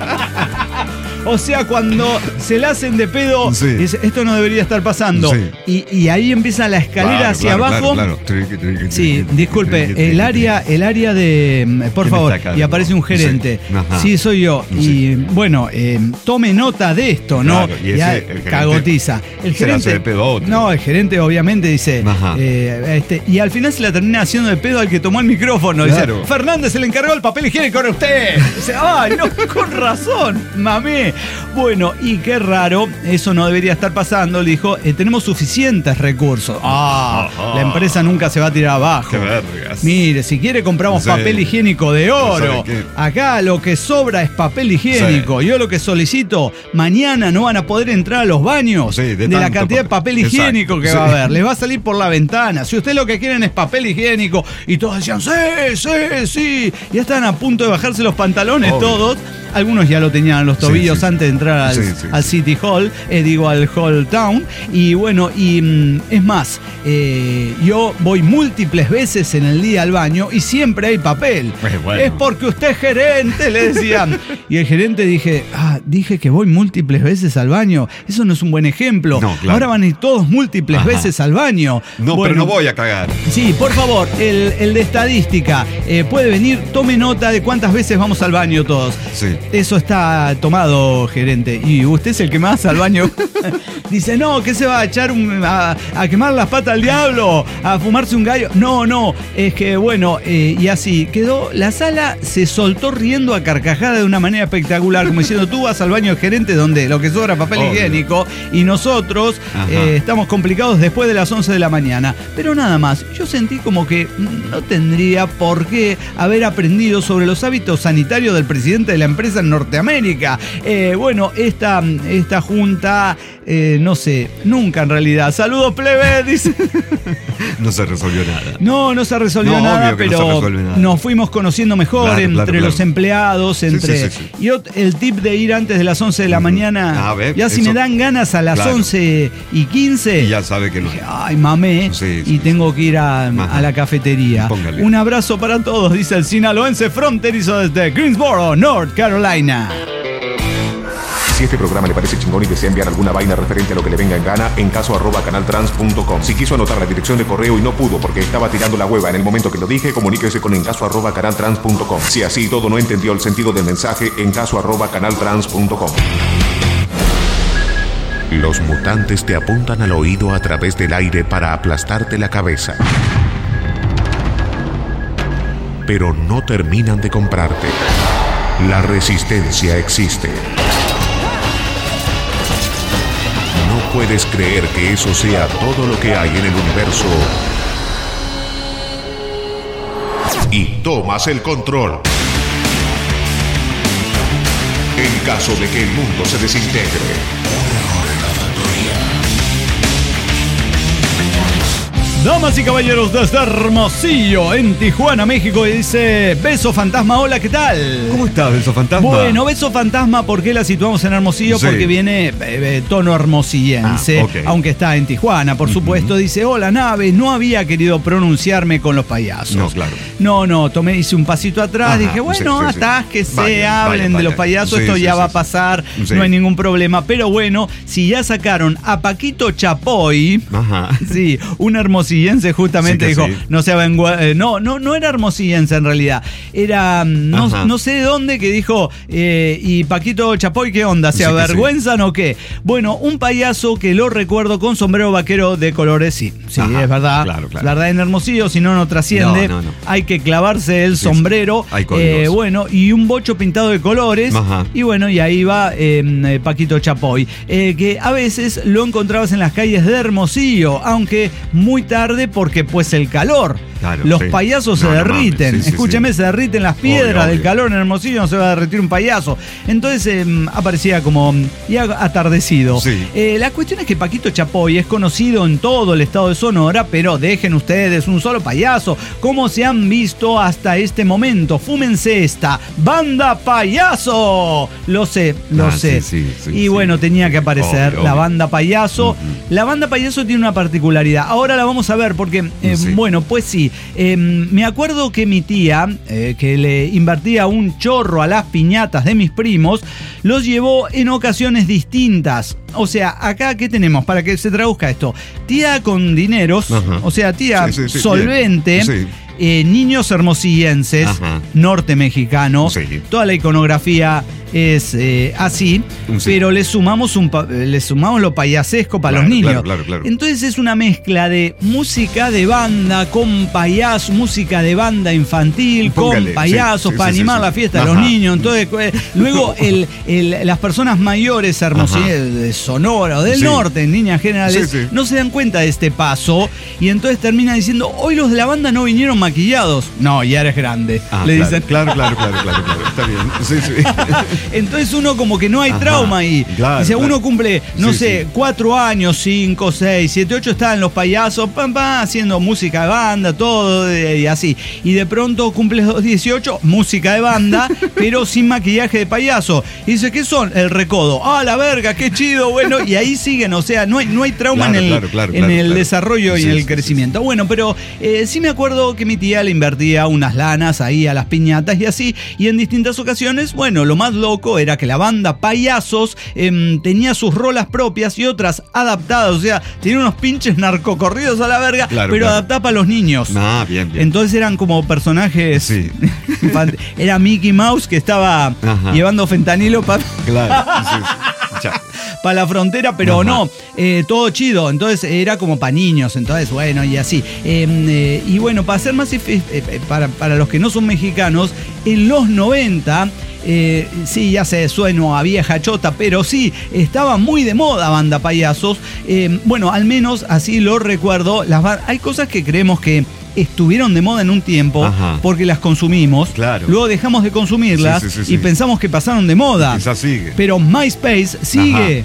Speaker 8: O sea, cuando se la hacen de pedo,
Speaker 3: Sí.
Speaker 8: dice, esto no debería estar pasando.
Speaker 3: Sí.
Speaker 8: Y, y ahí empieza la escalera
Speaker 3: Claro,
Speaker 8: hacia
Speaker 3: claro,
Speaker 8: abajo.
Speaker 3: claro, claro. Triqui, triqui,
Speaker 8: Sí,
Speaker 3: triqui,
Speaker 8: disculpe,
Speaker 3: triqui,
Speaker 8: el
Speaker 3: triqui,
Speaker 8: área, el área de, mm, por
Speaker 3: ¿Quién
Speaker 8: favor,
Speaker 3: está acá?
Speaker 8: y aparece un gerente.
Speaker 3: Sí, ajá.
Speaker 8: Sí, soy yo. Y
Speaker 3: Sí.
Speaker 8: bueno, eh, tome nota de esto, ¿no?
Speaker 3: Claro, y ese,
Speaker 8: Ya
Speaker 3: el gerente,
Speaker 8: cagotiza. El
Speaker 3: se la hace
Speaker 8: gerente,
Speaker 3: de pedo a otro.
Speaker 8: no, el gerente obviamente dice,
Speaker 3: Ajá.
Speaker 8: eh, este, y al final se la termina haciendo de pedo al que tomó el micrófono.
Speaker 3: Claro.
Speaker 8: Dice, Fernández se le encargó el papel higiénico a usted. Dice, ay, no, con razón, mamé. Bueno, y qué raro, eso no debería estar pasando, le dijo, eh, tenemos suficientes recursos. Ah,
Speaker 3: Ajá.
Speaker 8: la empresa nunca se va a tirar abajo.
Speaker 3: Qué vergas.
Speaker 8: Mire, si quiere compramos
Speaker 3: Sí.
Speaker 8: papel higiénico de oro.
Speaker 3: ¿Sabe qué?
Speaker 8: Acá lo que sobra es papel higiénico. Yo lo que solicito, mañana no van a poder entrar a los baños
Speaker 3: Sí, de
Speaker 8: de, la
Speaker 3: tanto
Speaker 8: cantidad de
Speaker 3: papel.
Speaker 8: papel higiénico
Speaker 3: Exacto,
Speaker 8: que
Speaker 3: sí.
Speaker 8: va a haber. Les va a salir por la ventana. Si ustedes lo que quieren es papel higiénico, y todos decían, sí, sí, sí. Ya estaban a punto de bajarse los pantalones
Speaker 3: Obvio.
Speaker 8: todos. Algunos ya lo tenían a los
Speaker 3: Sí,
Speaker 8: tobillos
Speaker 3: sí.
Speaker 8: antes de entrar al,
Speaker 3: Sí, sí,
Speaker 8: al
Speaker 3: sí.
Speaker 8: City Hall, eh, digo al Hall Town. Y bueno, y mm, es más, eh, yo voy múltiples veces en el día al baño y siempre hay papel.
Speaker 3: Pues bueno.
Speaker 8: Es porque usted es gerente, le decían. Y el gerente dije, ah, dije que voy múltiples veces al baño. Eso no es un buen ejemplo.
Speaker 3: No, claro.
Speaker 8: Ahora van a ir todos múltiples
Speaker 3: Ajá.
Speaker 8: veces al baño.
Speaker 3: No,
Speaker 8: Bueno,
Speaker 3: pero no voy a cagar.
Speaker 8: Sí, por favor, el, el de estadística eh, puede venir, tome nota de cuántas veces vamos al baño todos.
Speaker 3: Sí.
Speaker 8: Eso está tomado, gerente. Y usted es el que más al baño. Dice, no, que se va a echar un- a, a quemar las patas al diablo, a fumarse un gallo. No, no, es que bueno, eh, y así quedó. La sala se soltó riendo a carcajada de una manera espectacular, como diciendo, tú vas al baño del gerente donde lo que sobra es papel
Speaker 3: Obvio.
Speaker 8: higiénico y nosotros
Speaker 3: Ajá.
Speaker 8: eh, estamos complicados después de las once de la mañana. Pero nada más, yo sentí como que mm, no tendría por qué haber aprendido sobre los hábitos sanitarios del presidente de la empresa en Norteamérica. Eh, bueno, esta, esta junta, eh, no sé, nunca en realidad. Saludos, plebe, dice.
Speaker 3: No se resolvió nada.
Speaker 8: No, no se resolvió
Speaker 3: No,
Speaker 8: nada,
Speaker 3: obvio que no
Speaker 8: pero
Speaker 3: se resuelve nada.
Speaker 8: nos fuimos conociendo mejor
Speaker 3: Claro,
Speaker 8: entre
Speaker 3: claro,
Speaker 8: los
Speaker 3: claro.
Speaker 8: empleados, entre...
Speaker 3: sí, sí, sí.
Speaker 8: Y ot- el tip de ir antes de las once de la mañana,
Speaker 3: A ver,
Speaker 8: ya si
Speaker 3: eso-
Speaker 8: me dan ganas a las
Speaker 3: Claro.
Speaker 8: once y quince...
Speaker 3: Y ya sabe que no.
Speaker 8: Dije, ay, mamé,
Speaker 3: Sí,
Speaker 8: y
Speaker 3: sí,
Speaker 8: tengo que ir a,
Speaker 3: Ajá.
Speaker 8: a la cafetería.
Speaker 3: Póngale.
Speaker 8: Un abrazo para todos, dice el sinaloense fronterizo desde Greensboro, North Carolina.
Speaker 6: Si este programa le parece chingón y desea enviar alguna vaina referente a lo que le venga en gana, en caso arroba canaltrans punto com. Si quiso anotar la dirección de correo y no pudo porque estaba tirando la hueva en el momento que lo dije, comuníquese con encaso arroba canaltrans punto com. Si así todo no entendió el sentido del mensaje, encaso arroba canaltrans punto com. Los mutantes te apuntan al oído a través del aire para aplastarte la cabeza. Pero no terminan de comprarte. La resistencia existe. No puedes creer que eso sea todo lo que hay en el universo. Y tomas el control. En caso de que el mundo se desintegre.
Speaker 8: Damas y caballeros, desde Hermosillo, en Tijuana, México, dice Beso Fantasma. Hola, ¿qué tal?
Speaker 3: ¿Cómo estás, Beso Fantasma?
Speaker 8: Bueno, Beso Fantasma, ¿por qué la situamos en Hermosillo?
Speaker 3: Sí.
Speaker 8: Porque viene eh, eh, tono hermosillense,
Speaker 3: Ah, okay.
Speaker 8: aunque está en Tijuana, por uh-huh. supuesto. Dice, hola, nave, no había querido pronunciarme con los payasos.
Speaker 3: No, claro.
Speaker 8: No, no, tomé, hice un pasito atrás, Ajá, dije, bueno, sí, sí, hasta sí. que se vayan, hablen vayan, de los payasos, sí, esto sí, ya sí, va sí. a pasar, sí. no hay ningún problema. Pero bueno, si ya sacaron a Paquito Chapoy, Ajá. sí, un hermosillense justamente sí dijo, sí. no se avengua, no, no, no era hermosillense en realidad, era no, no sé de dónde que dijo, eh, y Paquito Chapoy, ¿qué onda? ¿Se sí avergüenzan sí. o qué? Bueno, un payaso que lo recuerdo con sombrero vaquero de colores, sí, sí, Ajá, es verdad, claro, claro. verdad en Hermosillo, si no, no trasciende, no, no, no. hay que clavarse el sí, sombrero, sí. eh, bueno, y un bocho pintado de colores, Ajá. y bueno, y ahí va eh, Paquito Chapoy, eh, que a veces lo encontrabas en las calles de Hermosillo, aunque muy tarde, porque pues el calor, claro, los sí. payasos no, se derriten, no sí, sí, escúcheme, sí. se derriten las piedras obvio, del obvio. calor en Hermosillo, no se va a derretir un payaso. Entonces eh, aparecía como ya atardecido. Sí. Eh, la cuestión es que Paquito Chapoy es conocido en todo el estado de Sonora, pero dejen ustedes un solo payaso, como se han visto hasta este momento. Fúmense esta, Banda Payaso. Lo sé, lo ah, sé. Sí, sí, sí, y sí, bueno, sí. tenía que aparecer obvio, la obvio. Banda Payaso. Uh-huh. La Banda Payaso tiene una particularidad. Ahora la vamos a ver porque, eh, sí. bueno, pues sí. Eh, me acuerdo que mi tía, eh, que le invertía un chorro a las piñatas de mis primos, los llevó en ocasiones distintas. O sea, acá, ¿qué tenemos? Para que se traduzca esto. Tía con dineros, Ajá. o sea, tía sí, sí, sí, solvente. Sí. Eh, niños hermosillenses, Ajá. norte mexicano, sí. toda la iconografía es eh, así, sí. pero le sumamos un pa- le sumamos lo payasesco para claro, los niños. Claro, claro, claro. Entonces es una mezcla de música de banda con payaso, música de banda infantil Póngale, con payasos sí, para sí, animar sí, sí. la fiesta Ajá. de los niños. Entonces eh, luego el, el, las personas mayores hermosillenses de Sonora o del sí. norte, en líneas generales, sí, sí. no se dan cuenta de este paso y entonces terminan diciendo, hoy los de la banda no vinieron maquillados. No, ya eres grande.
Speaker 3: Ah,
Speaker 8: le
Speaker 3: claro,
Speaker 8: dicen.
Speaker 3: Claro, claro, claro, claro, claro. Está bien. Sí, sí.
Speaker 8: Entonces uno como que no hay Ajá, trauma ahí. Claro, Dice, claro. uno cumple, no sí, sé, sí. cuatro años, cinco, seis, siete, ocho, estaban los payasos, pam, pam, haciendo música de banda, todo y así. Y de pronto cumples los dieciocho, música de banda, pero sin maquillaje de payaso. Y dice, ¿qué son? El recodo. Ah, la verga, qué chido, bueno. Y ahí siguen, o sea, no hay, no hay trauma claro, en el, claro, claro, en claro, el claro. desarrollo sí, y en el sí, crecimiento. Sí, sí. Bueno, pero eh, sí me acuerdo que mi tía le invertía unas lanas ahí a las piñatas y así. Y en distintas ocasiones, bueno, lo más loco era que la banda Payasos eh, tenía sus rolas propias y otras adaptadas, o sea, tenía unos pinches narcocorridos a la verga, claro, pero claro. adaptadas para los niños.
Speaker 3: Ah, bien, bien.
Speaker 8: Entonces eran como personajes.
Speaker 3: Sí.
Speaker 8: Era Mickey Mouse que estaba Ajá. llevando fentanilo para.
Speaker 3: Claro. Sí.
Speaker 8: Para la frontera, pero Ajá. no, eh, todo chido. Entonces era como para niños, entonces bueno, y así. Eh, eh, y bueno, para ser más, eh, para, para los que no son mexicanos, en los noventa. Eh, sí, ya se sueno a vieja chota, pero sí, estaba muy de moda Banda Payasos. Eh, bueno, al menos así lo recuerdo. Las ba- hay cosas que creemos que estuvieron de moda en un tiempo Ajá. porque las consumimos. Claro. Luego dejamos de consumirlas sí, sí, sí, y sí. pensamos que pasaron de moda.
Speaker 3: Esa sigue.
Speaker 8: Pero MySpace sigue.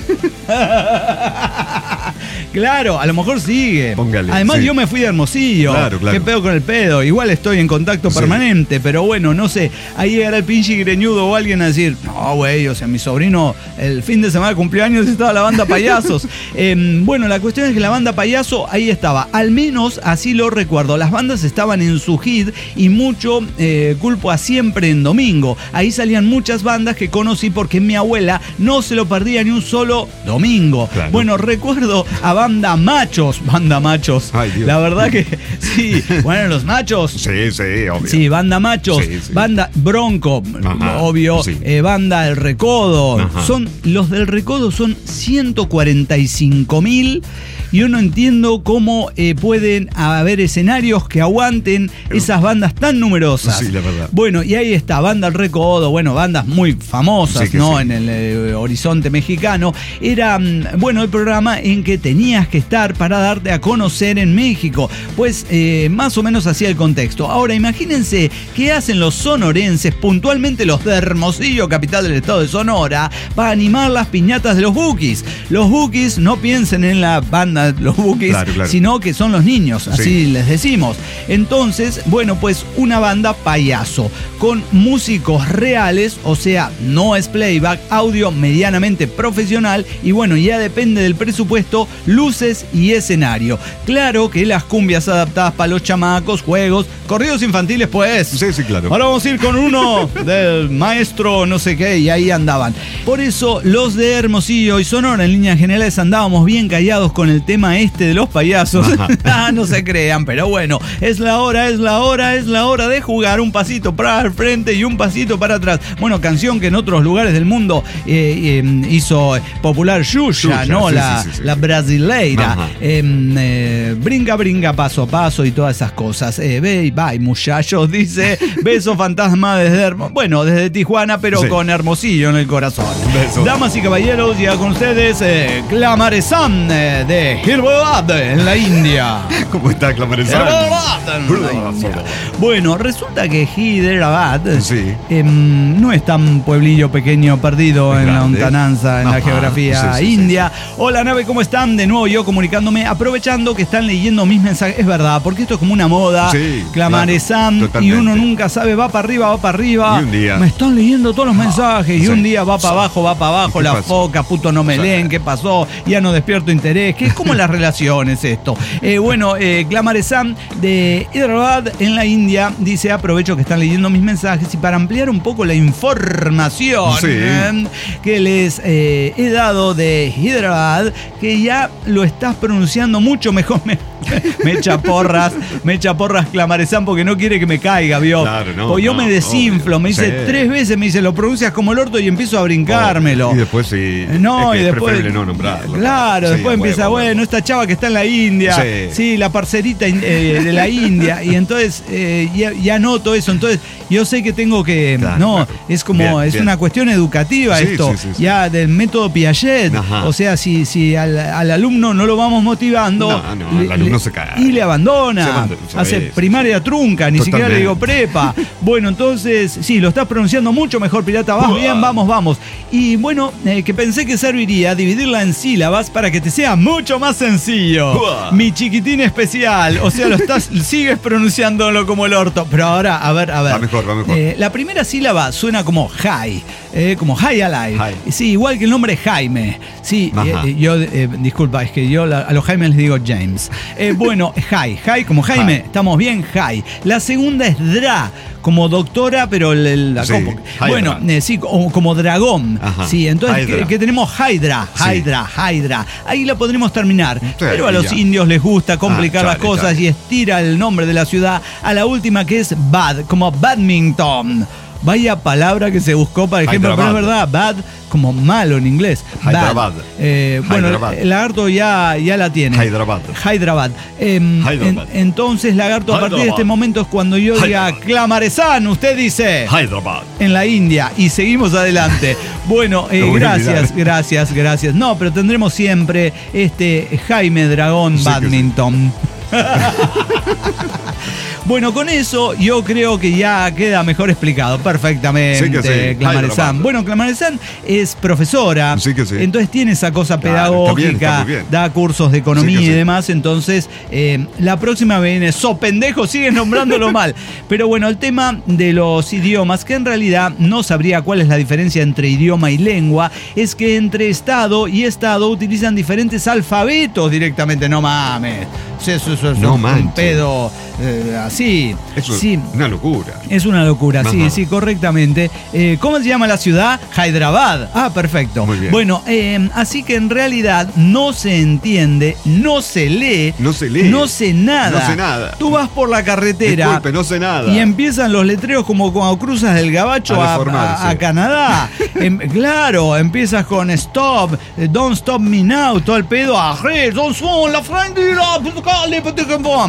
Speaker 8: Claro, a lo mejor sigue. Póngale, Además, sí. yo me fui de Hermosillo. Claro, claro. ¿Qué pedo con el pedo? Igual estoy en contacto sí. permanente, pero bueno, no sé. Ahí llegará el pinche greñudo o alguien a decir, no, güey, o sea, mi sobrino el fin de semana de cumpleaños estaba la Banda Payasos. eh, bueno, la cuestión es que la Banda Payaso ahí estaba. Al menos así lo recuerdo. Las bandas estaban en su hit y mucho eh, culpo a Siempre en Domingo. Ahí salían muchas bandas que conocí porque mi abuela no se lo perdía ni un solo domingo. Claro. Bueno, recuerdo a Banda Machos. Banda Machos. Ay, Dios. La verdad que sí. Bueno, los machos.
Speaker 3: Sí, sí, obvio.
Speaker 8: Sí, Banda Machos. Sí, sí. Banda Bronco. Ajá, obvio. Sí. Eh, banda El Recodo. Ajá. Son, los del Recodo son ciento cuarenta y cinco mil. Yo no entiendo cómo eh, pueden haber escenarios que aguanten esas bandas tan numerosas.
Speaker 3: Sí, la verdad.
Speaker 8: Bueno, y ahí está, Banda El Recodo, bueno, bandas muy famosas, sí, ¿no? Sí. En el eh, horizonte mexicano. Era, bueno, el programa en que tenía tenías que estar para darte a conocer en México. Pues eh, más o menos así el contexto. Ahora imagínense qué hacen los sonorenses, puntualmente los de Hermosillo, capital del estado de Sonora, para animar las piñatas de los Bukis. Los Bukis, no piensen en la banda Los Bukis, claro, claro. sino que son los niños, así sí. les decimos. Entonces, bueno, pues una banda payaso, con músicos reales, o sea, no es playback, audio medianamente profesional y bueno, ya depende del presupuesto, luces y escenario. Claro que las cumbias adaptadas para los chamacos, juegos, corridos infantiles, pues.
Speaker 3: Sí, sí, claro.
Speaker 8: Ahora vamos a ir con uno del maestro no sé qué y ahí andaban. Por eso los de Hermosillo y Sonora en líneas generales andábamos bien callados con el tema este de los payasos. Ah, no se crean, pero bueno, es la hora, es la hora, es la hora de jugar un pasito para el frente y un pasito para atrás. Bueno, canción que en otros lugares del mundo eh, eh, hizo popular Xuxa, ¿no? Sí, la, sí, sí, sí. la brasileira. Eh, eh, brinca, brinca, paso a paso y todas esas cosas. Eh, ve, bye, muchachos, dice Beso Fantasma desde, Hermo- bueno, desde Tijuana, pero sí. con Hermosillo en el corazón. Beso. Damas y caballeros, ya con ustedes eh, Clamaresan eh, de Hyderabad en la India.
Speaker 3: ¿Cómo está Clamaresan?
Speaker 8: Bueno, resulta que Hyderabad
Speaker 3: sí.
Speaker 8: eh, no es tan pueblillo pequeño perdido es en grande. La lontananza, en Ajá, la geografía sí, sí, india. Sí, sí. Hola, nave, ¿cómo están? De nuevo yo comunicándome, aprovechando que están leyendo mis mensajes. Es verdad, porque esto es como una moda. Sí, Clamaresan, claro, y uno nunca sabe, va para arriba, va para arriba.
Speaker 3: Y un día.
Speaker 8: Me están leyendo todos los mensajes. Y sí. un día va para abajo, va para abajo, la pasó? foca, puto no me o sea, leen, ¿qué pasó? Ya no despierto interés. ¿Qué es como las relaciones esto? Eh, bueno, eh, Clamaresan de Hyderabad en la India dice, aprovecho que están leyendo mis mensajes y para ampliar un poco la información sí. eh, que les eh, he dado de Hyderabad, que ya lo estás pronunciando mucho mejor. Me, me echa porras, me echa porras Clamaresan porque no quiere que me caiga, ¿vio?
Speaker 3: Claro, no,
Speaker 8: porque yo
Speaker 3: no,
Speaker 8: me desinflo,
Speaker 3: obvio.
Speaker 8: me dice sí. tres veces, me dice, lo pronuncias como el orto y empiezo a brincármelo.
Speaker 3: Oh, y después sí.
Speaker 8: No,
Speaker 3: es
Speaker 8: y
Speaker 3: que
Speaker 8: después.
Speaker 3: Es preferible no nombrarlo.
Speaker 8: Claro,
Speaker 3: sí,
Speaker 8: después empieza, huevo, bueno, esta chava que está en la India, sí, sí la parcerita eh, de la India, y entonces eh, ya, ya noto eso, entonces yo sé que tengo que, claro, no, claro. es como, bien, es bien. una cuestión educativa sí, esto, sí, sí, sí. ya del método Piaget, Ajá. o sea, si, si al, al alumno no lo vamos motivando,
Speaker 3: no, no, le, el alumno se cae.
Speaker 8: Y le abandona, se abandona hace eso, primaria trunca, ni Totalmente. siquiera le digo prepa. Bueno, entonces, sí, lo estás pronunciando mucho mejor, pirata, vas bien, vamos, vamos. Y bueno, eh, que pensé que serviría dividirla en sílabas para que te sea mucho más sencillo. Uah. Mi chiquitín especial, o sea, lo estás, sigues pronunciándolo como el orto, pero ahora, a ver, a ver.
Speaker 3: Va mejor, va mejor.
Speaker 8: Eh, la primera sílaba suena como high, eh, como high alive. High. Sí, igual que el nombre Jaime. Sí, eh, yo, eh, disculpa, es que yo la, a los Jaime les digo James. Eh, bueno, high, high como Jaime, high. Estamos bien, high. La segunda es dra, como doctora, pero el, el, la
Speaker 3: sí,
Speaker 8: compo, bueno, eh, sí, como, como dragón. Ajá. Sí, entonces que, que tenemos Hydra, Hydra, sí. Hydra. Ahí la podremos terminar. Sí, pero a los ya. indios les gusta complicar ah, chale, las cosas chale. y estira el nombre de la ciudad a la última, que es Bad, como badminton. Vaya palabra que se buscó, por ejemplo, pero es verdad, bad como malo en inglés.
Speaker 3: Hyderabad.
Speaker 8: Eh, bueno, el Lagarto ya, ya la tiene.
Speaker 3: Hyderabad.
Speaker 8: Hyderabad. Eh, en, entonces, Lagarto, a partir de este momento es cuando yo diga Clamaresan, usted dice
Speaker 3: Hyderabad.
Speaker 8: En la India. Y seguimos adelante. Bueno, eh, gracias, gracias, gracias. No, pero tendremos siempre este Jaime Dragón sí Badminton. Bueno, con eso yo creo que ya queda mejor explicado perfectamente, sí que sí. Clamaresan. Bueno, Clamaresan es profesora,
Speaker 3: sí que sí.
Speaker 8: entonces tiene esa cosa pedagógica, claro, está bien, está da cursos de economía sí y demás, sí. entonces eh, la próxima viene, so pendejo, sigues nombrándolo mal. Pero bueno, el tema de los idiomas, que en realidad no sabría cuál es la diferencia entre idioma y lengua, es que entre Estado y Estado utilizan diferentes alfabetos directamente, no mames. Eso, eso, eso,
Speaker 3: no
Speaker 8: es
Speaker 3: manches.
Speaker 8: un pedo eh, así.
Speaker 3: Eso
Speaker 8: sí.
Speaker 3: Es una locura.
Speaker 8: Es una locura, Ajá. sí, sí, correctamente. Eh, ¿Cómo se llama la ciudad? Hyderabad. Ah, perfecto.
Speaker 3: Muy bien.
Speaker 8: Bueno, eh, así que en realidad no se entiende, no se lee.
Speaker 3: No se lee.
Speaker 8: No sé nada.
Speaker 3: No sé nada.
Speaker 8: Tú vas por la carretera.
Speaker 3: Disculpe, no sé nada.
Speaker 8: Y empiezan los letreros como cuando cruzas del Gabacho a, a, a, a Canadá. em, claro, empiezas con stop, don't stop me now, todo el pedo. Don't la frontera.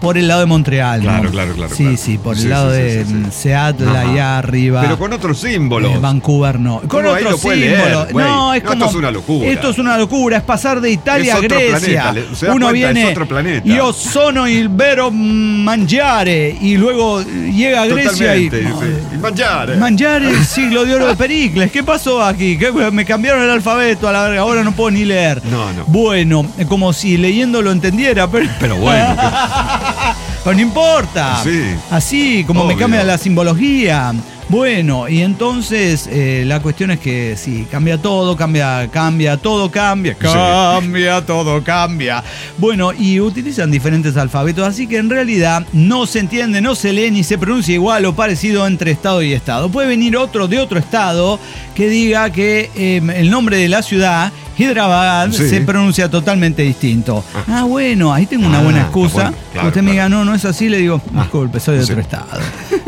Speaker 8: por el lado de Montreal.
Speaker 3: Claro,
Speaker 8: ¿no?
Speaker 3: claro, claro.
Speaker 8: Sí,
Speaker 3: claro.
Speaker 8: sí, por el
Speaker 3: sí,
Speaker 8: lado
Speaker 3: sí,
Speaker 8: de
Speaker 3: sí, sí.
Speaker 8: Seattle,
Speaker 3: Ajá.
Speaker 8: allá arriba.
Speaker 3: Pero con otros símbolos.
Speaker 8: Eh, Vancouver no. Con
Speaker 3: Ahí
Speaker 8: otros
Speaker 3: lo puede
Speaker 8: símbolos.
Speaker 3: leer, güey.
Speaker 8: No, es
Speaker 3: No,
Speaker 8: como.
Speaker 3: esto es una locura.
Speaker 8: Esto es una locura. Es pasar de Italia
Speaker 3: Es
Speaker 8: a
Speaker 3: otro
Speaker 8: Grecia.
Speaker 3: planeta, ¿se da
Speaker 8: Uno
Speaker 3: cuenta?
Speaker 8: viene.
Speaker 3: Es otro planeta.
Speaker 8: Io sono il vero mangiare. Y luego llega a Grecia y.
Speaker 3: Totalmente, sí. Y mangiare.
Speaker 8: Mangiare el siglo de oro de Pericles. ¿Qué pasó aquí? ¿Qué- me cambiaron el alfabeto a la verga. Ahora no puedo ni leer.
Speaker 3: No, no.
Speaker 8: Bueno, como si leyendo lo entendiera, pero.
Speaker 3: Pero bueno.
Speaker 8: Pero no importa.
Speaker 3: Sí.
Speaker 8: Así, como me
Speaker 3: Obvio.
Speaker 8: cambia la simbología. Bueno, y entonces eh, la cuestión es que sí, cambia todo, cambia, cambia, todo cambia, cambia, todo cambia. Bueno, y utilizan diferentes alfabetos, así que en realidad no se entiende, no se lee ni se pronuncia igual o parecido entre estado y estado. Puede venir otro de otro estado que diga que eh, el nombre de la ciudad, Hyderabad,
Speaker 3: Sí.
Speaker 8: se pronuncia totalmente distinto. Ah, bueno, ahí tengo una
Speaker 3: Ah,
Speaker 8: buena
Speaker 3: está
Speaker 8: excusa.
Speaker 3: bueno, claro,
Speaker 8: Usted me diga,
Speaker 3: claro.
Speaker 8: no, no es así, le digo, disculpe, soy de
Speaker 3: sí.
Speaker 8: otro estado.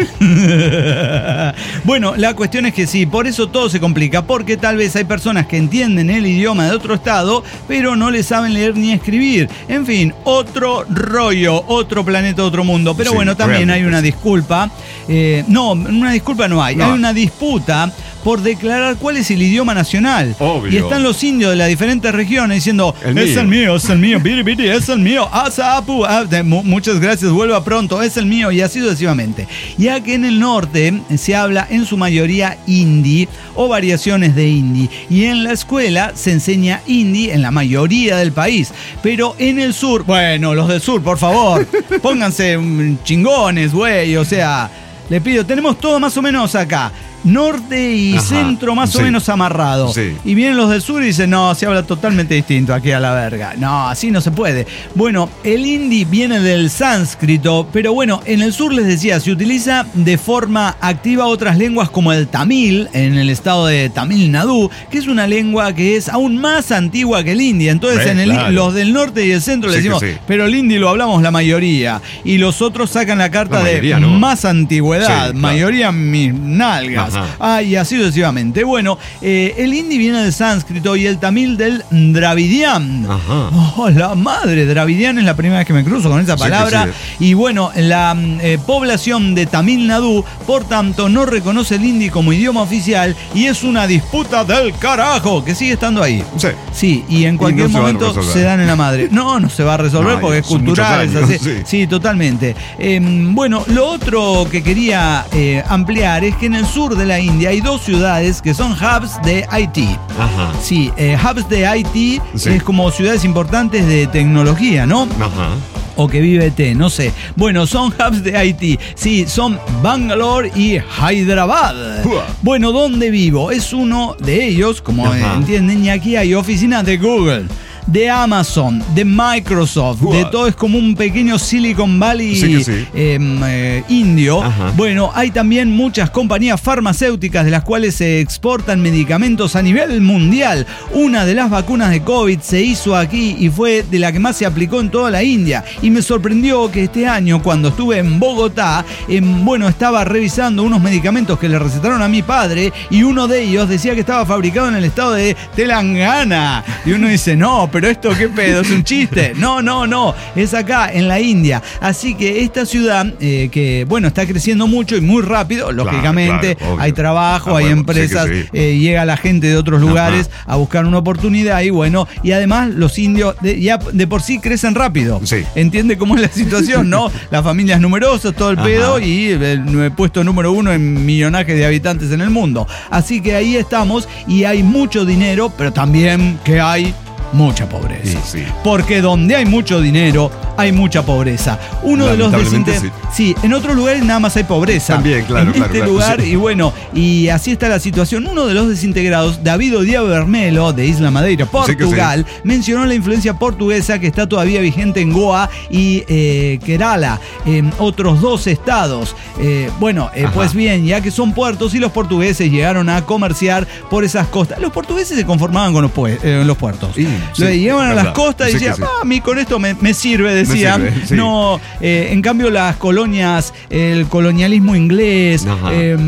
Speaker 8: Bueno, la cuestión es que sí, por eso todo se complica, porque tal vez hay personas que entienden el idioma de otro estado, pero no le saben leer ni escribir. En fin, otro rollo, otro planeta, otro mundo. Pero
Speaker 3: Sí,
Speaker 8: bueno, también hay
Speaker 3: realmente
Speaker 8: una
Speaker 3: sí.
Speaker 8: disculpa. Eh, no, una disculpa no hay.
Speaker 3: No.
Speaker 8: Hay una disputa por declarar cuál es el idioma nacional.
Speaker 3: Obvio.
Speaker 8: Y están los indios de las diferentes regiones diciendo,
Speaker 3: El
Speaker 8: es
Speaker 3: mío.
Speaker 8: el mío, es el mío, biri, biri, es el mío, asapu, ah, de- mu- muchas gracias, vuelva pronto, es el mío, y así sucesivamente. Ya que en el norte se habla en su mayoría hindi o variaciones de hindi, y en la escuela se enseña hindi en la mayoría del país, pero en el sur, bueno, los del sur, por favor, pónganse mm, chingones, güey, o sea, le pido, tenemos todo más o menos acá. Norte y
Speaker 3: Ajá,
Speaker 8: centro más o
Speaker 3: sí.
Speaker 8: menos amarrado.
Speaker 3: Sí.
Speaker 8: Y vienen los del sur y dicen, no, se habla totalmente distinto aquí a la verga. No, así no se puede. Bueno, el hindi viene del sánscrito, pero bueno, en el sur les decía, se utiliza de forma activa otras lenguas como el tamil, en el estado de Tamil Nadu, que es una lengua que es aún más antigua que el hindi. Entonces,
Speaker 3: Ve,
Speaker 8: en el,
Speaker 3: claro.
Speaker 8: los del norte y el centro
Speaker 3: Sí
Speaker 8: les
Speaker 3: que
Speaker 8: decimos,
Speaker 3: sí.
Speaker 8: pero el hindi lo hablamos la mayoría. Y los otros sacan la carta
Speaker 3: La mayoría,
Speaker 8: de
Speaker 3: ¿no?
Speaker 8: más antigüedad,
Speaker 3: Sí, claro.
Speaker 8: mayoría mis nalgas.
Speaker 3: Ajá.
Speaker 8: Ah, y así sucesivamente. Bueno, eh, el hindi viene del sánscrito y el tamil del dravidián.
Speaker 3: Ajá.
Speaker 8: Oh, la madre, dravidián es la primera vez que me cruzo con esa
Speaker 3: Sí,
Speaker 8: palabra.
Speaker 3: que
Speaker 8: Y bueno, la eh, población de Tamil Nadu, por tanto, no reconoce el hindi como idioma oficial y es una disputa del carajo que sigue estando ahí.
Speaker 3: Sí.
Speaker 8: Sí, y en cualquier
Speaker 3: no se va a
Speaker 8: momento
Speaker 3: resolver.
Speaker 8: se dan en la madre. No, no se va a resolver
Speaker 3: No,
Speaker 8: porque es
Speaker 3: son
Speaker 8: cultural, es
Speaker 3: muchos
Speaker 8: así.
Speaker 3: años,
Speaker 8: Sí,
Speaker 3: sí.
Speaker 8: totalmente. Eh, bueno, lo otro que quería eh, ampliar es que en el sur de la India hay dos ciudades que son hubs de I T.
Speaker 3: Ajá.
Speaker 8: Sí, eh, hubs de I T
Speaker 3: Sí.
Speaker 8: es como ciudades importantes de tecnología, ¿no?
Speaker 3: Ajá.
Speaker 8: O que vive T, no sé. Bueno, son hubs de I T. Sí, son Bangalore y Hyderabad.
Speaker 3: Pua.
Speaker 8: Bueno, ¿dónde vivo? Es uno de ellos, como
Speaker 3: Ajá.
Speaker 8: entienden, y aquí hay oficinas de Google, de Amazon, de Microsoft,
Speaker 3: Pua.
Speaker 8: de todo, es como un pequeño Silicon Valley
Speaker 3: Sí que sí.
Speaker 8: eh, eh, indio.
Speaker 3: Ajá.
Speaker 8: Bueno, hay también muchas compañías farmacéuticas de las cuales se exportan medicamentos a nivel mundial. Una de las vacunas de COVID se hizo aquí y fue de la que más se aplicó en toda la India. Y me sorprendió que este año, cuando estuve en Bogotá, em, bueno, estaba revisando unos medicamentos que le recetaron a mi padre y uno de ellos decía que estaba fabricado en el estado de Telangana. Y uno dice, no, pero esto qué pedo, es un chiste. No, no, no, es acá, en la India. Así que esta ciudad, eh, que bueno, está creciendo mucho y muy rápido, lógicamente,
Speaker 3: claro, obvio.
Speaker 8: hay trabajo,
Speaker 3: Ah,
Speaker 8: hay
Speaker 3: bueno,
Speaker 8: empresas,
Speaker 3: sí que sí.
Speaker 8: eh, llega la gente de otros lugares a buscar una oportunidad y bueno, y además los indios de, ya de por sí crecen rápido.
Speaker 3: Sí.
Speaker 8: ¿Entiende cómo es la situación, no? Las familias numerosas, todo el
Speaker 3: Ajá.
Speaker 8: pedo y el puesto número uno en millonaje de habitantes en el mundo. Así que ahí estamos y hay mucho dinero, pero también que hay mucha pobreza.
Speaker 3: Sí, sí.
Speaker 8: Porque donde hay mucho dinero, hay mucha pobreza. Uno de los
Speaker 3: Lamentablemente,
Speaker 8: desintegrados. Sí. en otros lugares nada más hay pobreza.
Speaker 3: También, claro,
Speaker 8: En
Speaker 3: claro,
Speaker 8: este
Speaker 3: claro,
Speaker 8: lugar,
Speaker 3: sí.
Speaker 8: y bueno, y así está la situación. Uno de los desintegrados, David Odiabo Bermelo, de Isla Madeira,
Speaker 3: Sí que sí.
Speaker 8: Portugal, mencionó la influencia portuguesa que está todavía vigente en Goa y eh, Kerala, en otros dos estados. Eh, bueno, eh,
Speaker 3: Ajá.
Speaker 8: pues bien, ya que son puertos y los portugueses llegaron a comerciar por esas costas. Los portugueses se conformaban con los, pue- eh, los puertos.
Speaker 3: Y,
Speaker 8: Lo
Speaker 3: sí,
Speaker 8: llegaban a las
Speaker 3: verdad.
Speaker 8: costas y
Speaker 3: Sí que
Speaker 8: decían,
Speaker 3: sí.
Speaker 8: "Ah, a mí con esto me, me sirve", decían.
Speaker 3: Me sirve, sí.
Speaker 8: No, eh, en cambio las colonias, el colonialismo inglés, eh,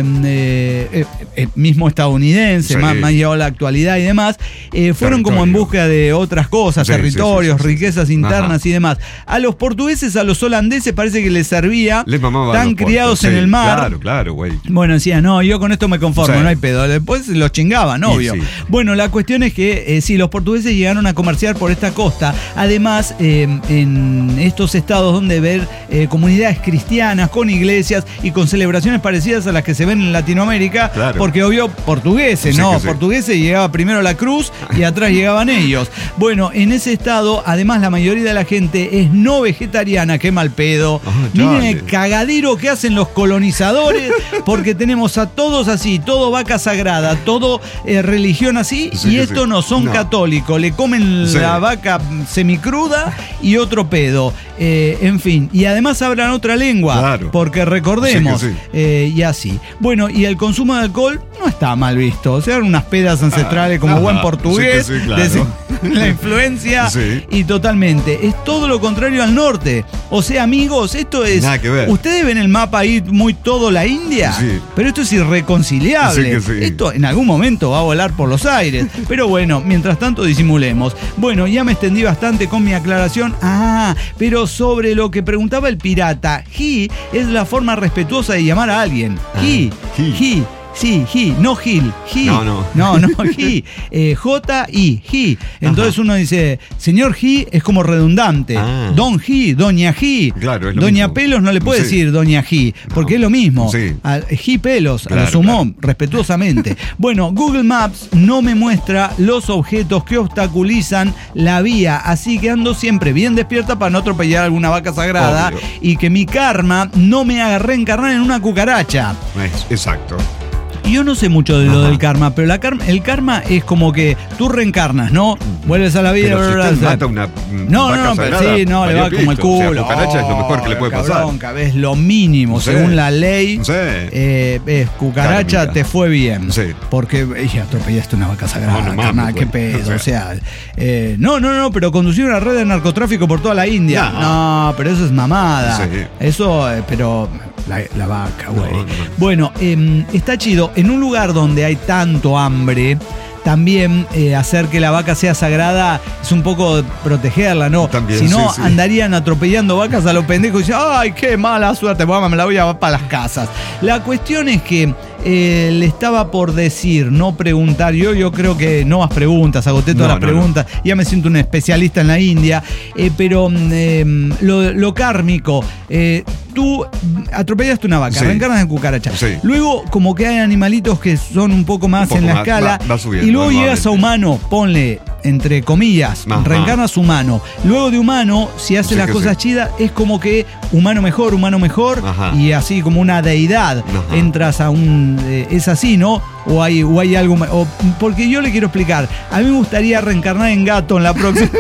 Speaker 8: eh, eh, eh, mismo estadounidense,
Speaker 3: sí.
Speaker 8: más, más llegado a la actualidad y demás, eh, fueron como en busca de otras cosas,
Speaker 3: sí,
Speaker 8: territorios,
Speaker 3: sí, sí, sí,
Speaker 8: riquezas
Speaker 3: sí.
Speaker 8: internas
Speaker 3: Ajá.
Speaker 8: y demás. A los portugueses, a los holandeses parece que les servía,
Speaker 3: Les mamaba
Speaker 8: tan
Speaker 3: los
Speaker 8: criados
Speaker 3: puertos,
Speaker 8: en
Speaker 3: sí,
Speaker 8: el mar.
Speaker 3: Claro, claro, güey.
Speaker 8: Bueno, decían, no, yo con esto me conformo,
Speaker 3: Sí.
Speaker 8: no hay pedo. Después los chingaban, obvio.
Speaker 3: Sí.
Speaker 8: Bueno, la cuestión es que eh, sí, los portugueses llegaron a comerciar por esta costa. Además, eh, en estos estados donde ver eh, comunidades cristianas con iglesias y con celebraciones parecidas a las que se ven en Latinoamérica,
Speaker 3: Claro.
Speaker 8: porque obvio, portugueses,
Speaker 3: Sí,
Speaker 8: ¿no?
Speaker 3: que sí.
Speaker 8: Portugueses llegaba primero la cruz y atrás llegaban ellos. Bueno, en ese estado, además, la mayoría de la gente es no vegetariana, qué mal pedo.
Speaker 3: Ah,
Speaker 8: Miren
Speaker 3: dale.
Speaker 8: el cagadero que hacen los colonizadores, porque tenemos a todos así, todo vaca sagrada, todo eh, religión así,
Speaker 3: Sí,
Speaker 8: y
Speaker 3: que
Speaker 8: estos
Speaker 3: sí.
Speaker 8: no son
Speaker 3: No.
Speaker 8: católicos, le comen
Speaker 3: Sí.
Speaker 8: la vaca semicruda y otro pedo. Eh, en fin, y además hablan otra lengua,
Speaker 3: Claro.
Speaker 8: porque recordemos,
Speaker 3: Sí que sí.
Speaker 8: eh, y así. Bueno, y el consumo de alcohol no está mal visto, o sea, eran unas pedas ancestrales como
Speaker 3: ajá.
Speaker 8: buen portugués,
Speaker 3: Sí que sí, claro.
Speaker 8: de la influencia,
Speaker 3: Sí.
Speaker 8: y totalmente. Es todo lo contrario al norte. O sea, amigos, esto es...
Speaker 3: Nada que ver.
Speaker 8: Ustedes ven el mapa ahí muy todo la India,
Speaker 3: Sí.
Speaker 8: pero esto es irreconciliable.
Speaker 3: Sí que sí.
Speaker 8: Esto en algún momento va a volar por los aires. Pero bueno, mientras tanto disimulemos. Bueno, ya me extendí bastante con mi aclaración. Ah, pero sobre lo que preguntaba el pirata, he es la forma respetuosa de llamar a alguien. He,
Speaker 3: he.
Speaker 8: he. Sí, he, no Gil, he.
Speaker 3: No, no.
Speaker 8: No, no, he. Eh, J-I, he. Entonces
Speaker 3: Ajá.
Speaker 8: uno dice, señor he es como redundante.
Speaker 3: Ah.
Speaker 8: Don he, doña he.
Speaker 3: Claro, es lo
Speaker 8: Doña
Speaker 3: mismo.
Speaker 8: Pelos no le puede
Speaker 3: Sí.
Speaker 8: decir doña he, porque
Speaker 3: No.
Speaker 8: es lo mismo.
Speaker 3: Sí.
Speaker 8: A- He Pelos, a
Speaker 3: Claro,
Speaker 8: lo sumó,
Speaker 3: claro.
Speaker 8: respetuosamente. Bueno, Google Maps no me muestra los objetos que obstaculizan la vía, así que ando siempre bien despierta para no atropellar alguna vaca sagrada
Speaker 3: Obvio.
Speaker 8: y que mi karma no me haga reencarnar en una cucaracha.
Speaker 3: Es- Exacto.
Speaker 8: Yo no sé mucho de lo
Speaker 3: Ajá.
Speaker 8: del karma, pero la karma, el karma es como que tú reencarnas, ¿no? Vuelves a la vida.
Speaker 3: Pero si
Speaker 8: bla, bla,
Speaker 3: usted
Speaker 8: bla.
Speaker 3: mata una
Speaker 8: No,
Speaker 3: vaca
Speaker 8: no, no, pero
Speaker 3: sagrada,
Speaker 8: sí, no, le
Speaker 3: valió
Speaker 8: va como el
Speaker 3: pito. O sea,
Speaker 8: culo.
Speaker 3: cucaracha es lo mejor que le puede pasar.
Speaker 8: Cabrón, es lo mínimo,
Speaker 3: Sí.
Speaker 8: según la ley.
Speaker 3: Sí.
Speaker 8: Eh, es cucaracha,
Speaker 3: Kármica.
Speaker 8: te fue bien.
Speaker 3: Sí.
Speaker 8: Porque ey, atropellaste una vaca sagrada,
Speaker 3: No, no mames,
Speaker 8: carnal, qué
Speaker 3: güey.
Speaker 8: pedo.
Speaker 3: O
Speaker 8: O
Speaker 3: sea.
Speaker 8: sea, eh, no, no, no, pero conducir una red de narcotráfico por toda la India.
Speaker 3: No.
Speaker 8: No, pero eso es mamada.
Speaker 3: Sí.
Speaker 8: Eso, eh, pero la, la vaca, güey.
Speaker 3: No, no.
Speaker 8: Bueno, eh, está chido. En un lugar donde hay tanto hambre, también eh, hacer que la vaca sea sagrada es un poco protegerla, ¿no?
Speaker 3: También,
Speaker 8: si no,
Speaker 3: sí, sí.
Speaker 8: andarían atropellando vacas a los pendejos y dicen, ¡ay, qué mala suerte! Mamá, me la voy a llevar para las casas. La cuestión es que eh, le estaba por decir, no preguntar. Yo, yo creo que no más preguntas, agoté todas
Speaker 3: No,
Speaker 8: las
Speaker 3: no,
Speaker 8: preguntas. Ya me siento un especialista en la India. Eh, pero eh, lo, lo kármico, eh, tú atropellaste una vaca,
Speaker 3: Sí.
Speaker 8: reencarnas en cucaracha.
Speaker 3: Sí.
Speaker 8: Luego, como que hay animalitos que son un poco más
Speaker 3: Un poco
Speaker 8: en la
Speaker 3: más,
Speaker 8: escala.
Speaker 3: va- va subiendo,
Speaker 8: y luego llegas a
Speaker 3: normalmente.
Speaker 8: humano, ponle entre comillas,
Speaker 3: Ajá.
Speaker 8: reencarnas humano. Luego de humano, si hace
Speaker 3: Sí
Speaker 8: las
Speaker 3: que
Speaker 8: cosas
Speaker 3: sí.
Speaker 8: chidas, es como que humano mejor, humano mejor,
Speaker 3: Ajá.
Speaker 8: y así como una deidad.
Speaker 3: Ajá.
Speaker 8: Entras a un. eh, es así, ¿no? O hay, o hay algo. ma- o- porque yo le quiero explicar. A mí me gustaría reencarnar en gato en la próxima.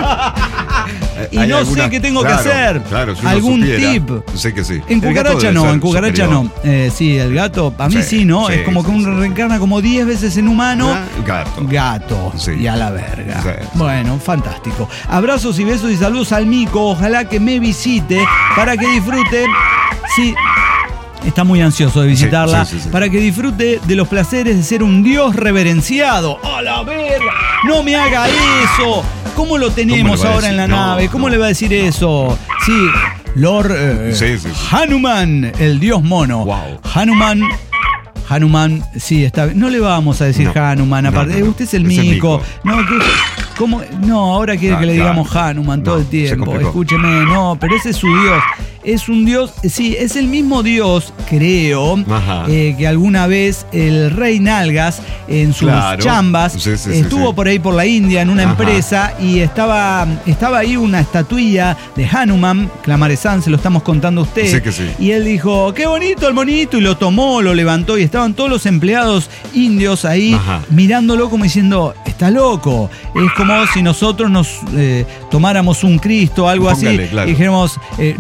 Speaker 8: y
Speaker 3: Hay
Speaker 8: no
Speaker 3: alguna-
Speaker 8: sé qué tengo
Speaker 3: claro,
Speaker 8: que hacer.
Speaker 3: Claro, si uno
Speaker 8: ¿Algún
Speaker 3: supiera,
Speaker 8: tip?
Speaker 3: Sé que sí.
Speaker 8: En
Speaker 3: El gato
Speaker 8: cucaracha
Speaker 3: debe
Speaker 8: no,
Speaker 3: ser
Speaker 8: en cucaracha
Speaker 3: superior.
Speaker 8: no. Eh, sí, el gato, a mí sí,
Speaker 3: Sí,
Speaker 8: ¿no?
Speaker 3: sí,
Speaker 8: es como que
Speaker 3: sí,
Speaker 8: uno
Speaker 3: sí.
Speaker 8: reencarna como diez veces en humano.
Speaker 3: Ah, gato.
Speaker 8: Gato.
Speaker 3: Sí.
Speaker 8: Y a la verga.
Speaker 3: Sí.
Speaker 8: Bueno, fantástico. Abrazos y besos y saludos al Mico. Ojalá que me visite para que disfrute. Sí. Está muy ansioso de visitarla.
Speaker 3: Sí, sí, sí, sí.
Speaker 8: Para que disfrute de los placeres de ser un dios reverenciado. ¡A la verga! ¡No me haga eso! ¿Cómo lo tenemos
Speaker 3: ¿Cómo le va a
Speaker 8: ahora en la
Speaker 3: decir? No,
Speaker 8: nave? ¿Cómo
Speaker 3: no.
Speaker 8: le va a decir eso? Sí, Lord eh,
Speaker 3: Sí, sí, sí.
Speaker 8: Hanuman, el dios mono.
Speaker 3: Wow.
Speaker 8: Hanuman. Hanuman, sí, está bien. No le vamos a decir
Speaker 3: No.
Speaker 8: Hanuman, aparte.
Speaker 3: No, no, no.
Speaker 8: Usted es el
Speaker 3: Es el
Speaker 8: mico.
Speaker 3: mico.
Speaker 8: No, que, ¿cómo? No, ahora quiere
Speaker 3: Ah,
Speaker 8: que le
Speaker 3: claro.
Speaker 8: digamos Hanuman todo
Speaker 3: No,
Speaker 8: el
Speaker 3: se
Speaker 8: tiempo.
Speaker 3: complicó.
Speaker 8: Escúcheme, no, pero ese es su dios. Es un dios, sí, es el mismo dios, creo,
Speaker 3: Ajá.
Speaker 8: eh, que alguna vez el rey Nalgas en sus
Speaker 3: Claro.
Speaker 8: chambas
Speaker 3: Sí, sí, sí,
Speaker 8: estuvo
Speaker 3: sí.
Speaker 8: por ahí por la India en una
Speaker 3: Ajá.
Speaker 8: empresa y estaba, estaba ahí una estatuilla de Hanuman, Clamaresán, se lo estamos contando a usted.
Speaker 3: Sí que sí.
Speaker 8: Y él dijo, qué bonito el monito, y lo tomó, lo levantó, y estaban todos los empleados indios ahí
Speaker 3: Ajá.
Speaker 8: mirándolo como diciendo, está loco. Es como si nosotros nos eh, tomáramos un Cristo o algo
Speaker 3: Póngale,
Speaker 8: así,
Speaker 3: claro.
Speaker 8: y dijéramos, eh, no, o tomáramos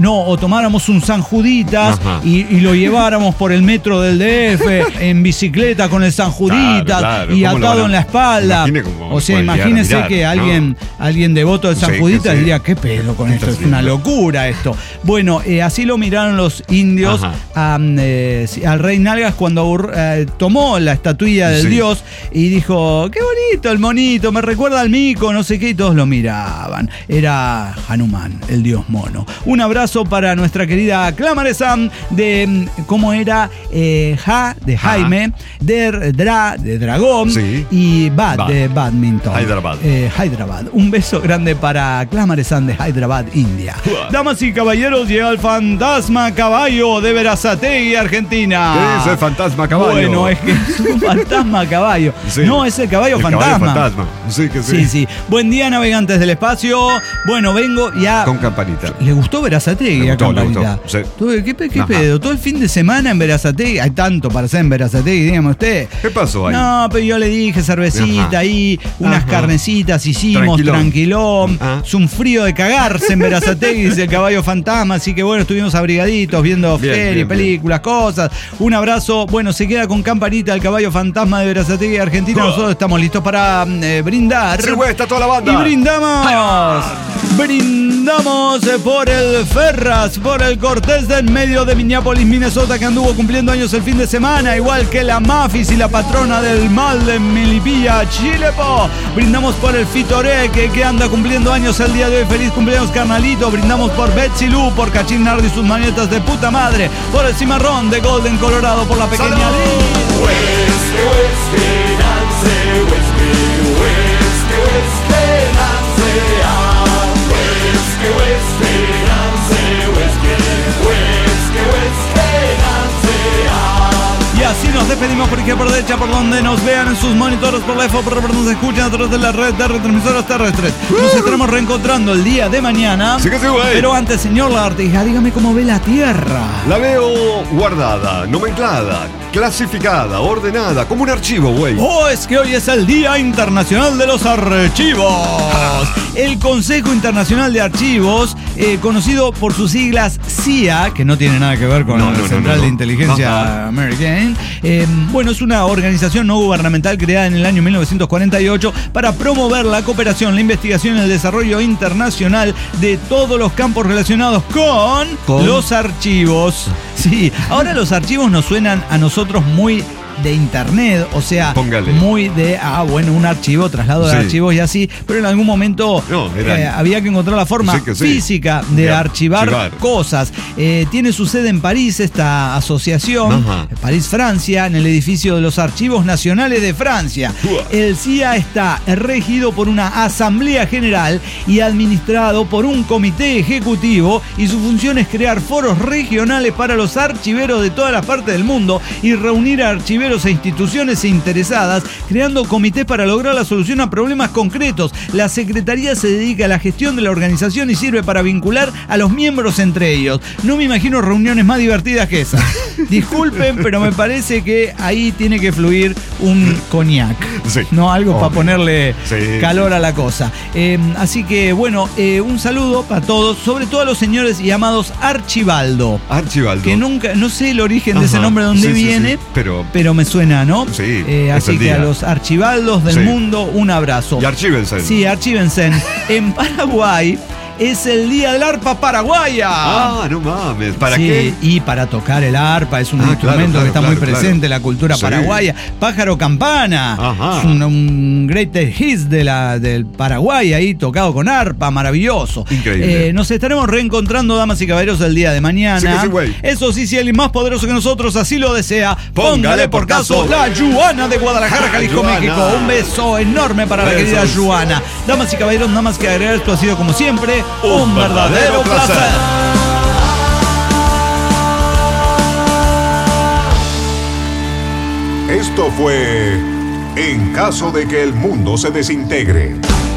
Speaker 8: tomáramos un San Juditas y, y lo lleváramos por el metro del D F en bicicleta con el San Juditas claro, claro. y atado a... en la espalda. O sea, imagínese mirar, que alguien, ¿no? alguien devoto del San sí, Juditas sí. diría, ¿qué pedo con esto? Es una locura esto. Bueno, eh, así lo miraron los indios a, eh, al rey Nalgas cuando eh, tomó la estatuilla del sí. dios y dijo, qué bonito el monito, me recuerda al mico, no sé qué, y todos lo miraban. Era Hanuman, el dios mono. Un abrazo para nuestra querida Clamaresan de, ¿cómo era? Eh, Ja, de Jaime, de Dra, de Dragón sí. y Bad, Bad, de Badminton.
Speaker 3: Hyderabad.
Speaker 8: Eh, Hyderabad. Un beso grande para Clamaresan de Hyderabad, India. Uah. Damas y caballeros, llega el fantasma caballo de Berazategui, Argentina.
Speaker 3: ¿Qué dice el fantasma caballo?
Speaker 8: Bueno, es que es un fantasma caballo. Sí. No, es el caballo
Speaker 3: el
Speaker 8: fantasma.
Speaker 3: Caballo fantasma. Sí, que sí.
Speaker 8: Sí, sí. Buen día, navegantes del espacio. Bueno, vengo ya.
Speaker 3: Con campanita.
Speaker 8: ¿Le gustó Berazategui a Campanita?
Speaker 3: Sí.
Speaker 8: ¿Qué, qué, qué pedo? Todo el fin de semana en Berazategui. Hay tanto para hacer en Berazategui, dígame usted.
Speaker 3: ¿Qué pasó ahí?
Speaker 8: No, pero yo le dije cervecita Ajá. ahí, unas Ajá. carnecitas hicimos, tranquilón. tranquilón. Ah. Es un frío de cagarse en Berazategui, dice el caballo fantasma. Así que bueno, estuvimos abrigaditos viendo series, películas, bien. cosas. Un abrazo. Bueno, se queda con campanita el caballo fantasma de Berazategui, Argentina. Oh. Nosotros estamos listos para eh, brindar.
Speaker 3: Sí, güey, está toda la banda.
Speaker 8: Y brindamos. ¡Ay! Brindamos por el Ferraz, por el Cortés de en medio de Minneapolis, Minnesota, que anduvo cumpliendo años el fin de semana, igual que la Mafis y la patrona del mal de Milipilla, Chilepo. Brindamos por el Fitoré, que, que anda cumpliendo años el día de hoy. Feliz cumpleaños, carnalito. Brindamos por Betsy Lou, por Cachín Nardi y sus manetas de puta madre, por el Cimarrón de Golden, Colorado, por la pequeña Liz.
Speaker 4: Whisky, whisky, Nancy, whisky, whisky, whisky, Nancy, ah. Whisky, whisky, Nancy, whisky, whisky, whisky, Nancy, ah.
Speaker 8: Y así nos despedimos por izquierda, por derecha, por donde nos vean en sus monitores, por la F O, por donde nos escuchan a través de la red de retransmisoras terrestres. Nos estaremos reencontrando el día de mañana.
Speaker 3: Sí que sí, güey.
Speaker 8: Pero antes, señor Lagartija, dígame cómo ve la Tierra.
Speaker 3: La veo guardada, nomenclada, clasificada, ordenada, como un archivo, güey.
Speaker 8: Oh, es que hoy es el Día Internacional de los Archivos. El Consejo Internacional de Archivos, eh, conocido por sus siglas C I A, que no tiene nada que ver con
Speaker 3: no,
Speaker 8: la
Speaker 3: no,
Speaker 8: Central
Speaker 3: no, no.
Speaker 8: de Inteligencia American. Eh, bueno, es una organización no gubernamental creada en el año mil novecientos cuarenta y ocho para promover la cooperación, la investigación y el desarrollo internacional de todos los campos relacionados con, ¿Con? los archivos. Sí, ahora los archivos nos suenan a nosotros muy de internet, o sea,
Speaker 3: Póngale.
Speaker 8: muy de, ah, bueno, un archivo, traslado de sí. archivos y así, pero en algún momento
Speaker 3: no,
Speaker 8: eh, había que encontrar la forma sí sí. física de yeah. archivar, archivar cosas. Eh, tiene su sede en París, esta asociación, Ajá. París, Francia, en el edificio de los Archivos Nacionales de Francia. Uah. El C I A está regido por una Asamblea General y administrado por un comité ejecutivo, y su función es crear foros regionales para los archiveros de todas las partes del mundo y reunir a archiveros e instituciones interesadas, creando comités para lograr la solución a problemas concretos. La Secretaría se dedica a la gestión de la organización y sirve para vincular a los miembros entre ellos. No me imagino reuniones más divertidas que esas. Disculpen, pero me parece que ahí tiene que fluir un coñac, sí. ¿no? Algo oh, para ponerle sí. calor a la cosa. Eh, así que, bueno, eh, un saludo para todos, sobre todo a los señores llamados Archibaldo.
Speaker 3: Archibaldo.
Speaker 8: Que nunca, no sé el origen Ajá. de ese nombre, de dónde sí, viene, sí, sí. pero... pero me suena, ¿no?
Speaker 3: Sí.
Speaker 8: Eh, así que día. a los archibaldos del sí. mundo, un abrazo.
Speaker 3: Y archívense.
Speaker 8: Sí, archívense. En Paraguay es el día del arpa paraguaya.
Speaker 3: Ah, no mames. ¿Para
Speaker 8: sí,
Speaker 3: qué?
Speaker 8: Y para tocar el arpa, es un ah, instrumento claro, claro, que está claro, muy presente claro. en la cultura sí. paraguaya. Pájaro campana. Ajá. Es un, un great hit de la, del Paraguay ahí, tocado con arpa, maravilloso.
Speaker 3: Increíble.
Speaker 8: Eh, nos estaremos reencontrando, damas y caballeros, el día de mañana.
Speaker 3: Sí, sí,
Speaker 8: Eso sí, si alguien más poderoso que nosotros así lo desea, póngale, póngale por caso la Yuana de Guadalajara, Jalisco, Yuana. México. Un beso enorme para Besos. la querida Yuana. Damas y caballeros, nada más que agregar, esto ha sido como siempre un, un verdadero placer. placer.
Speaker 6: Esto fue En caso de que el mundo se desintegre.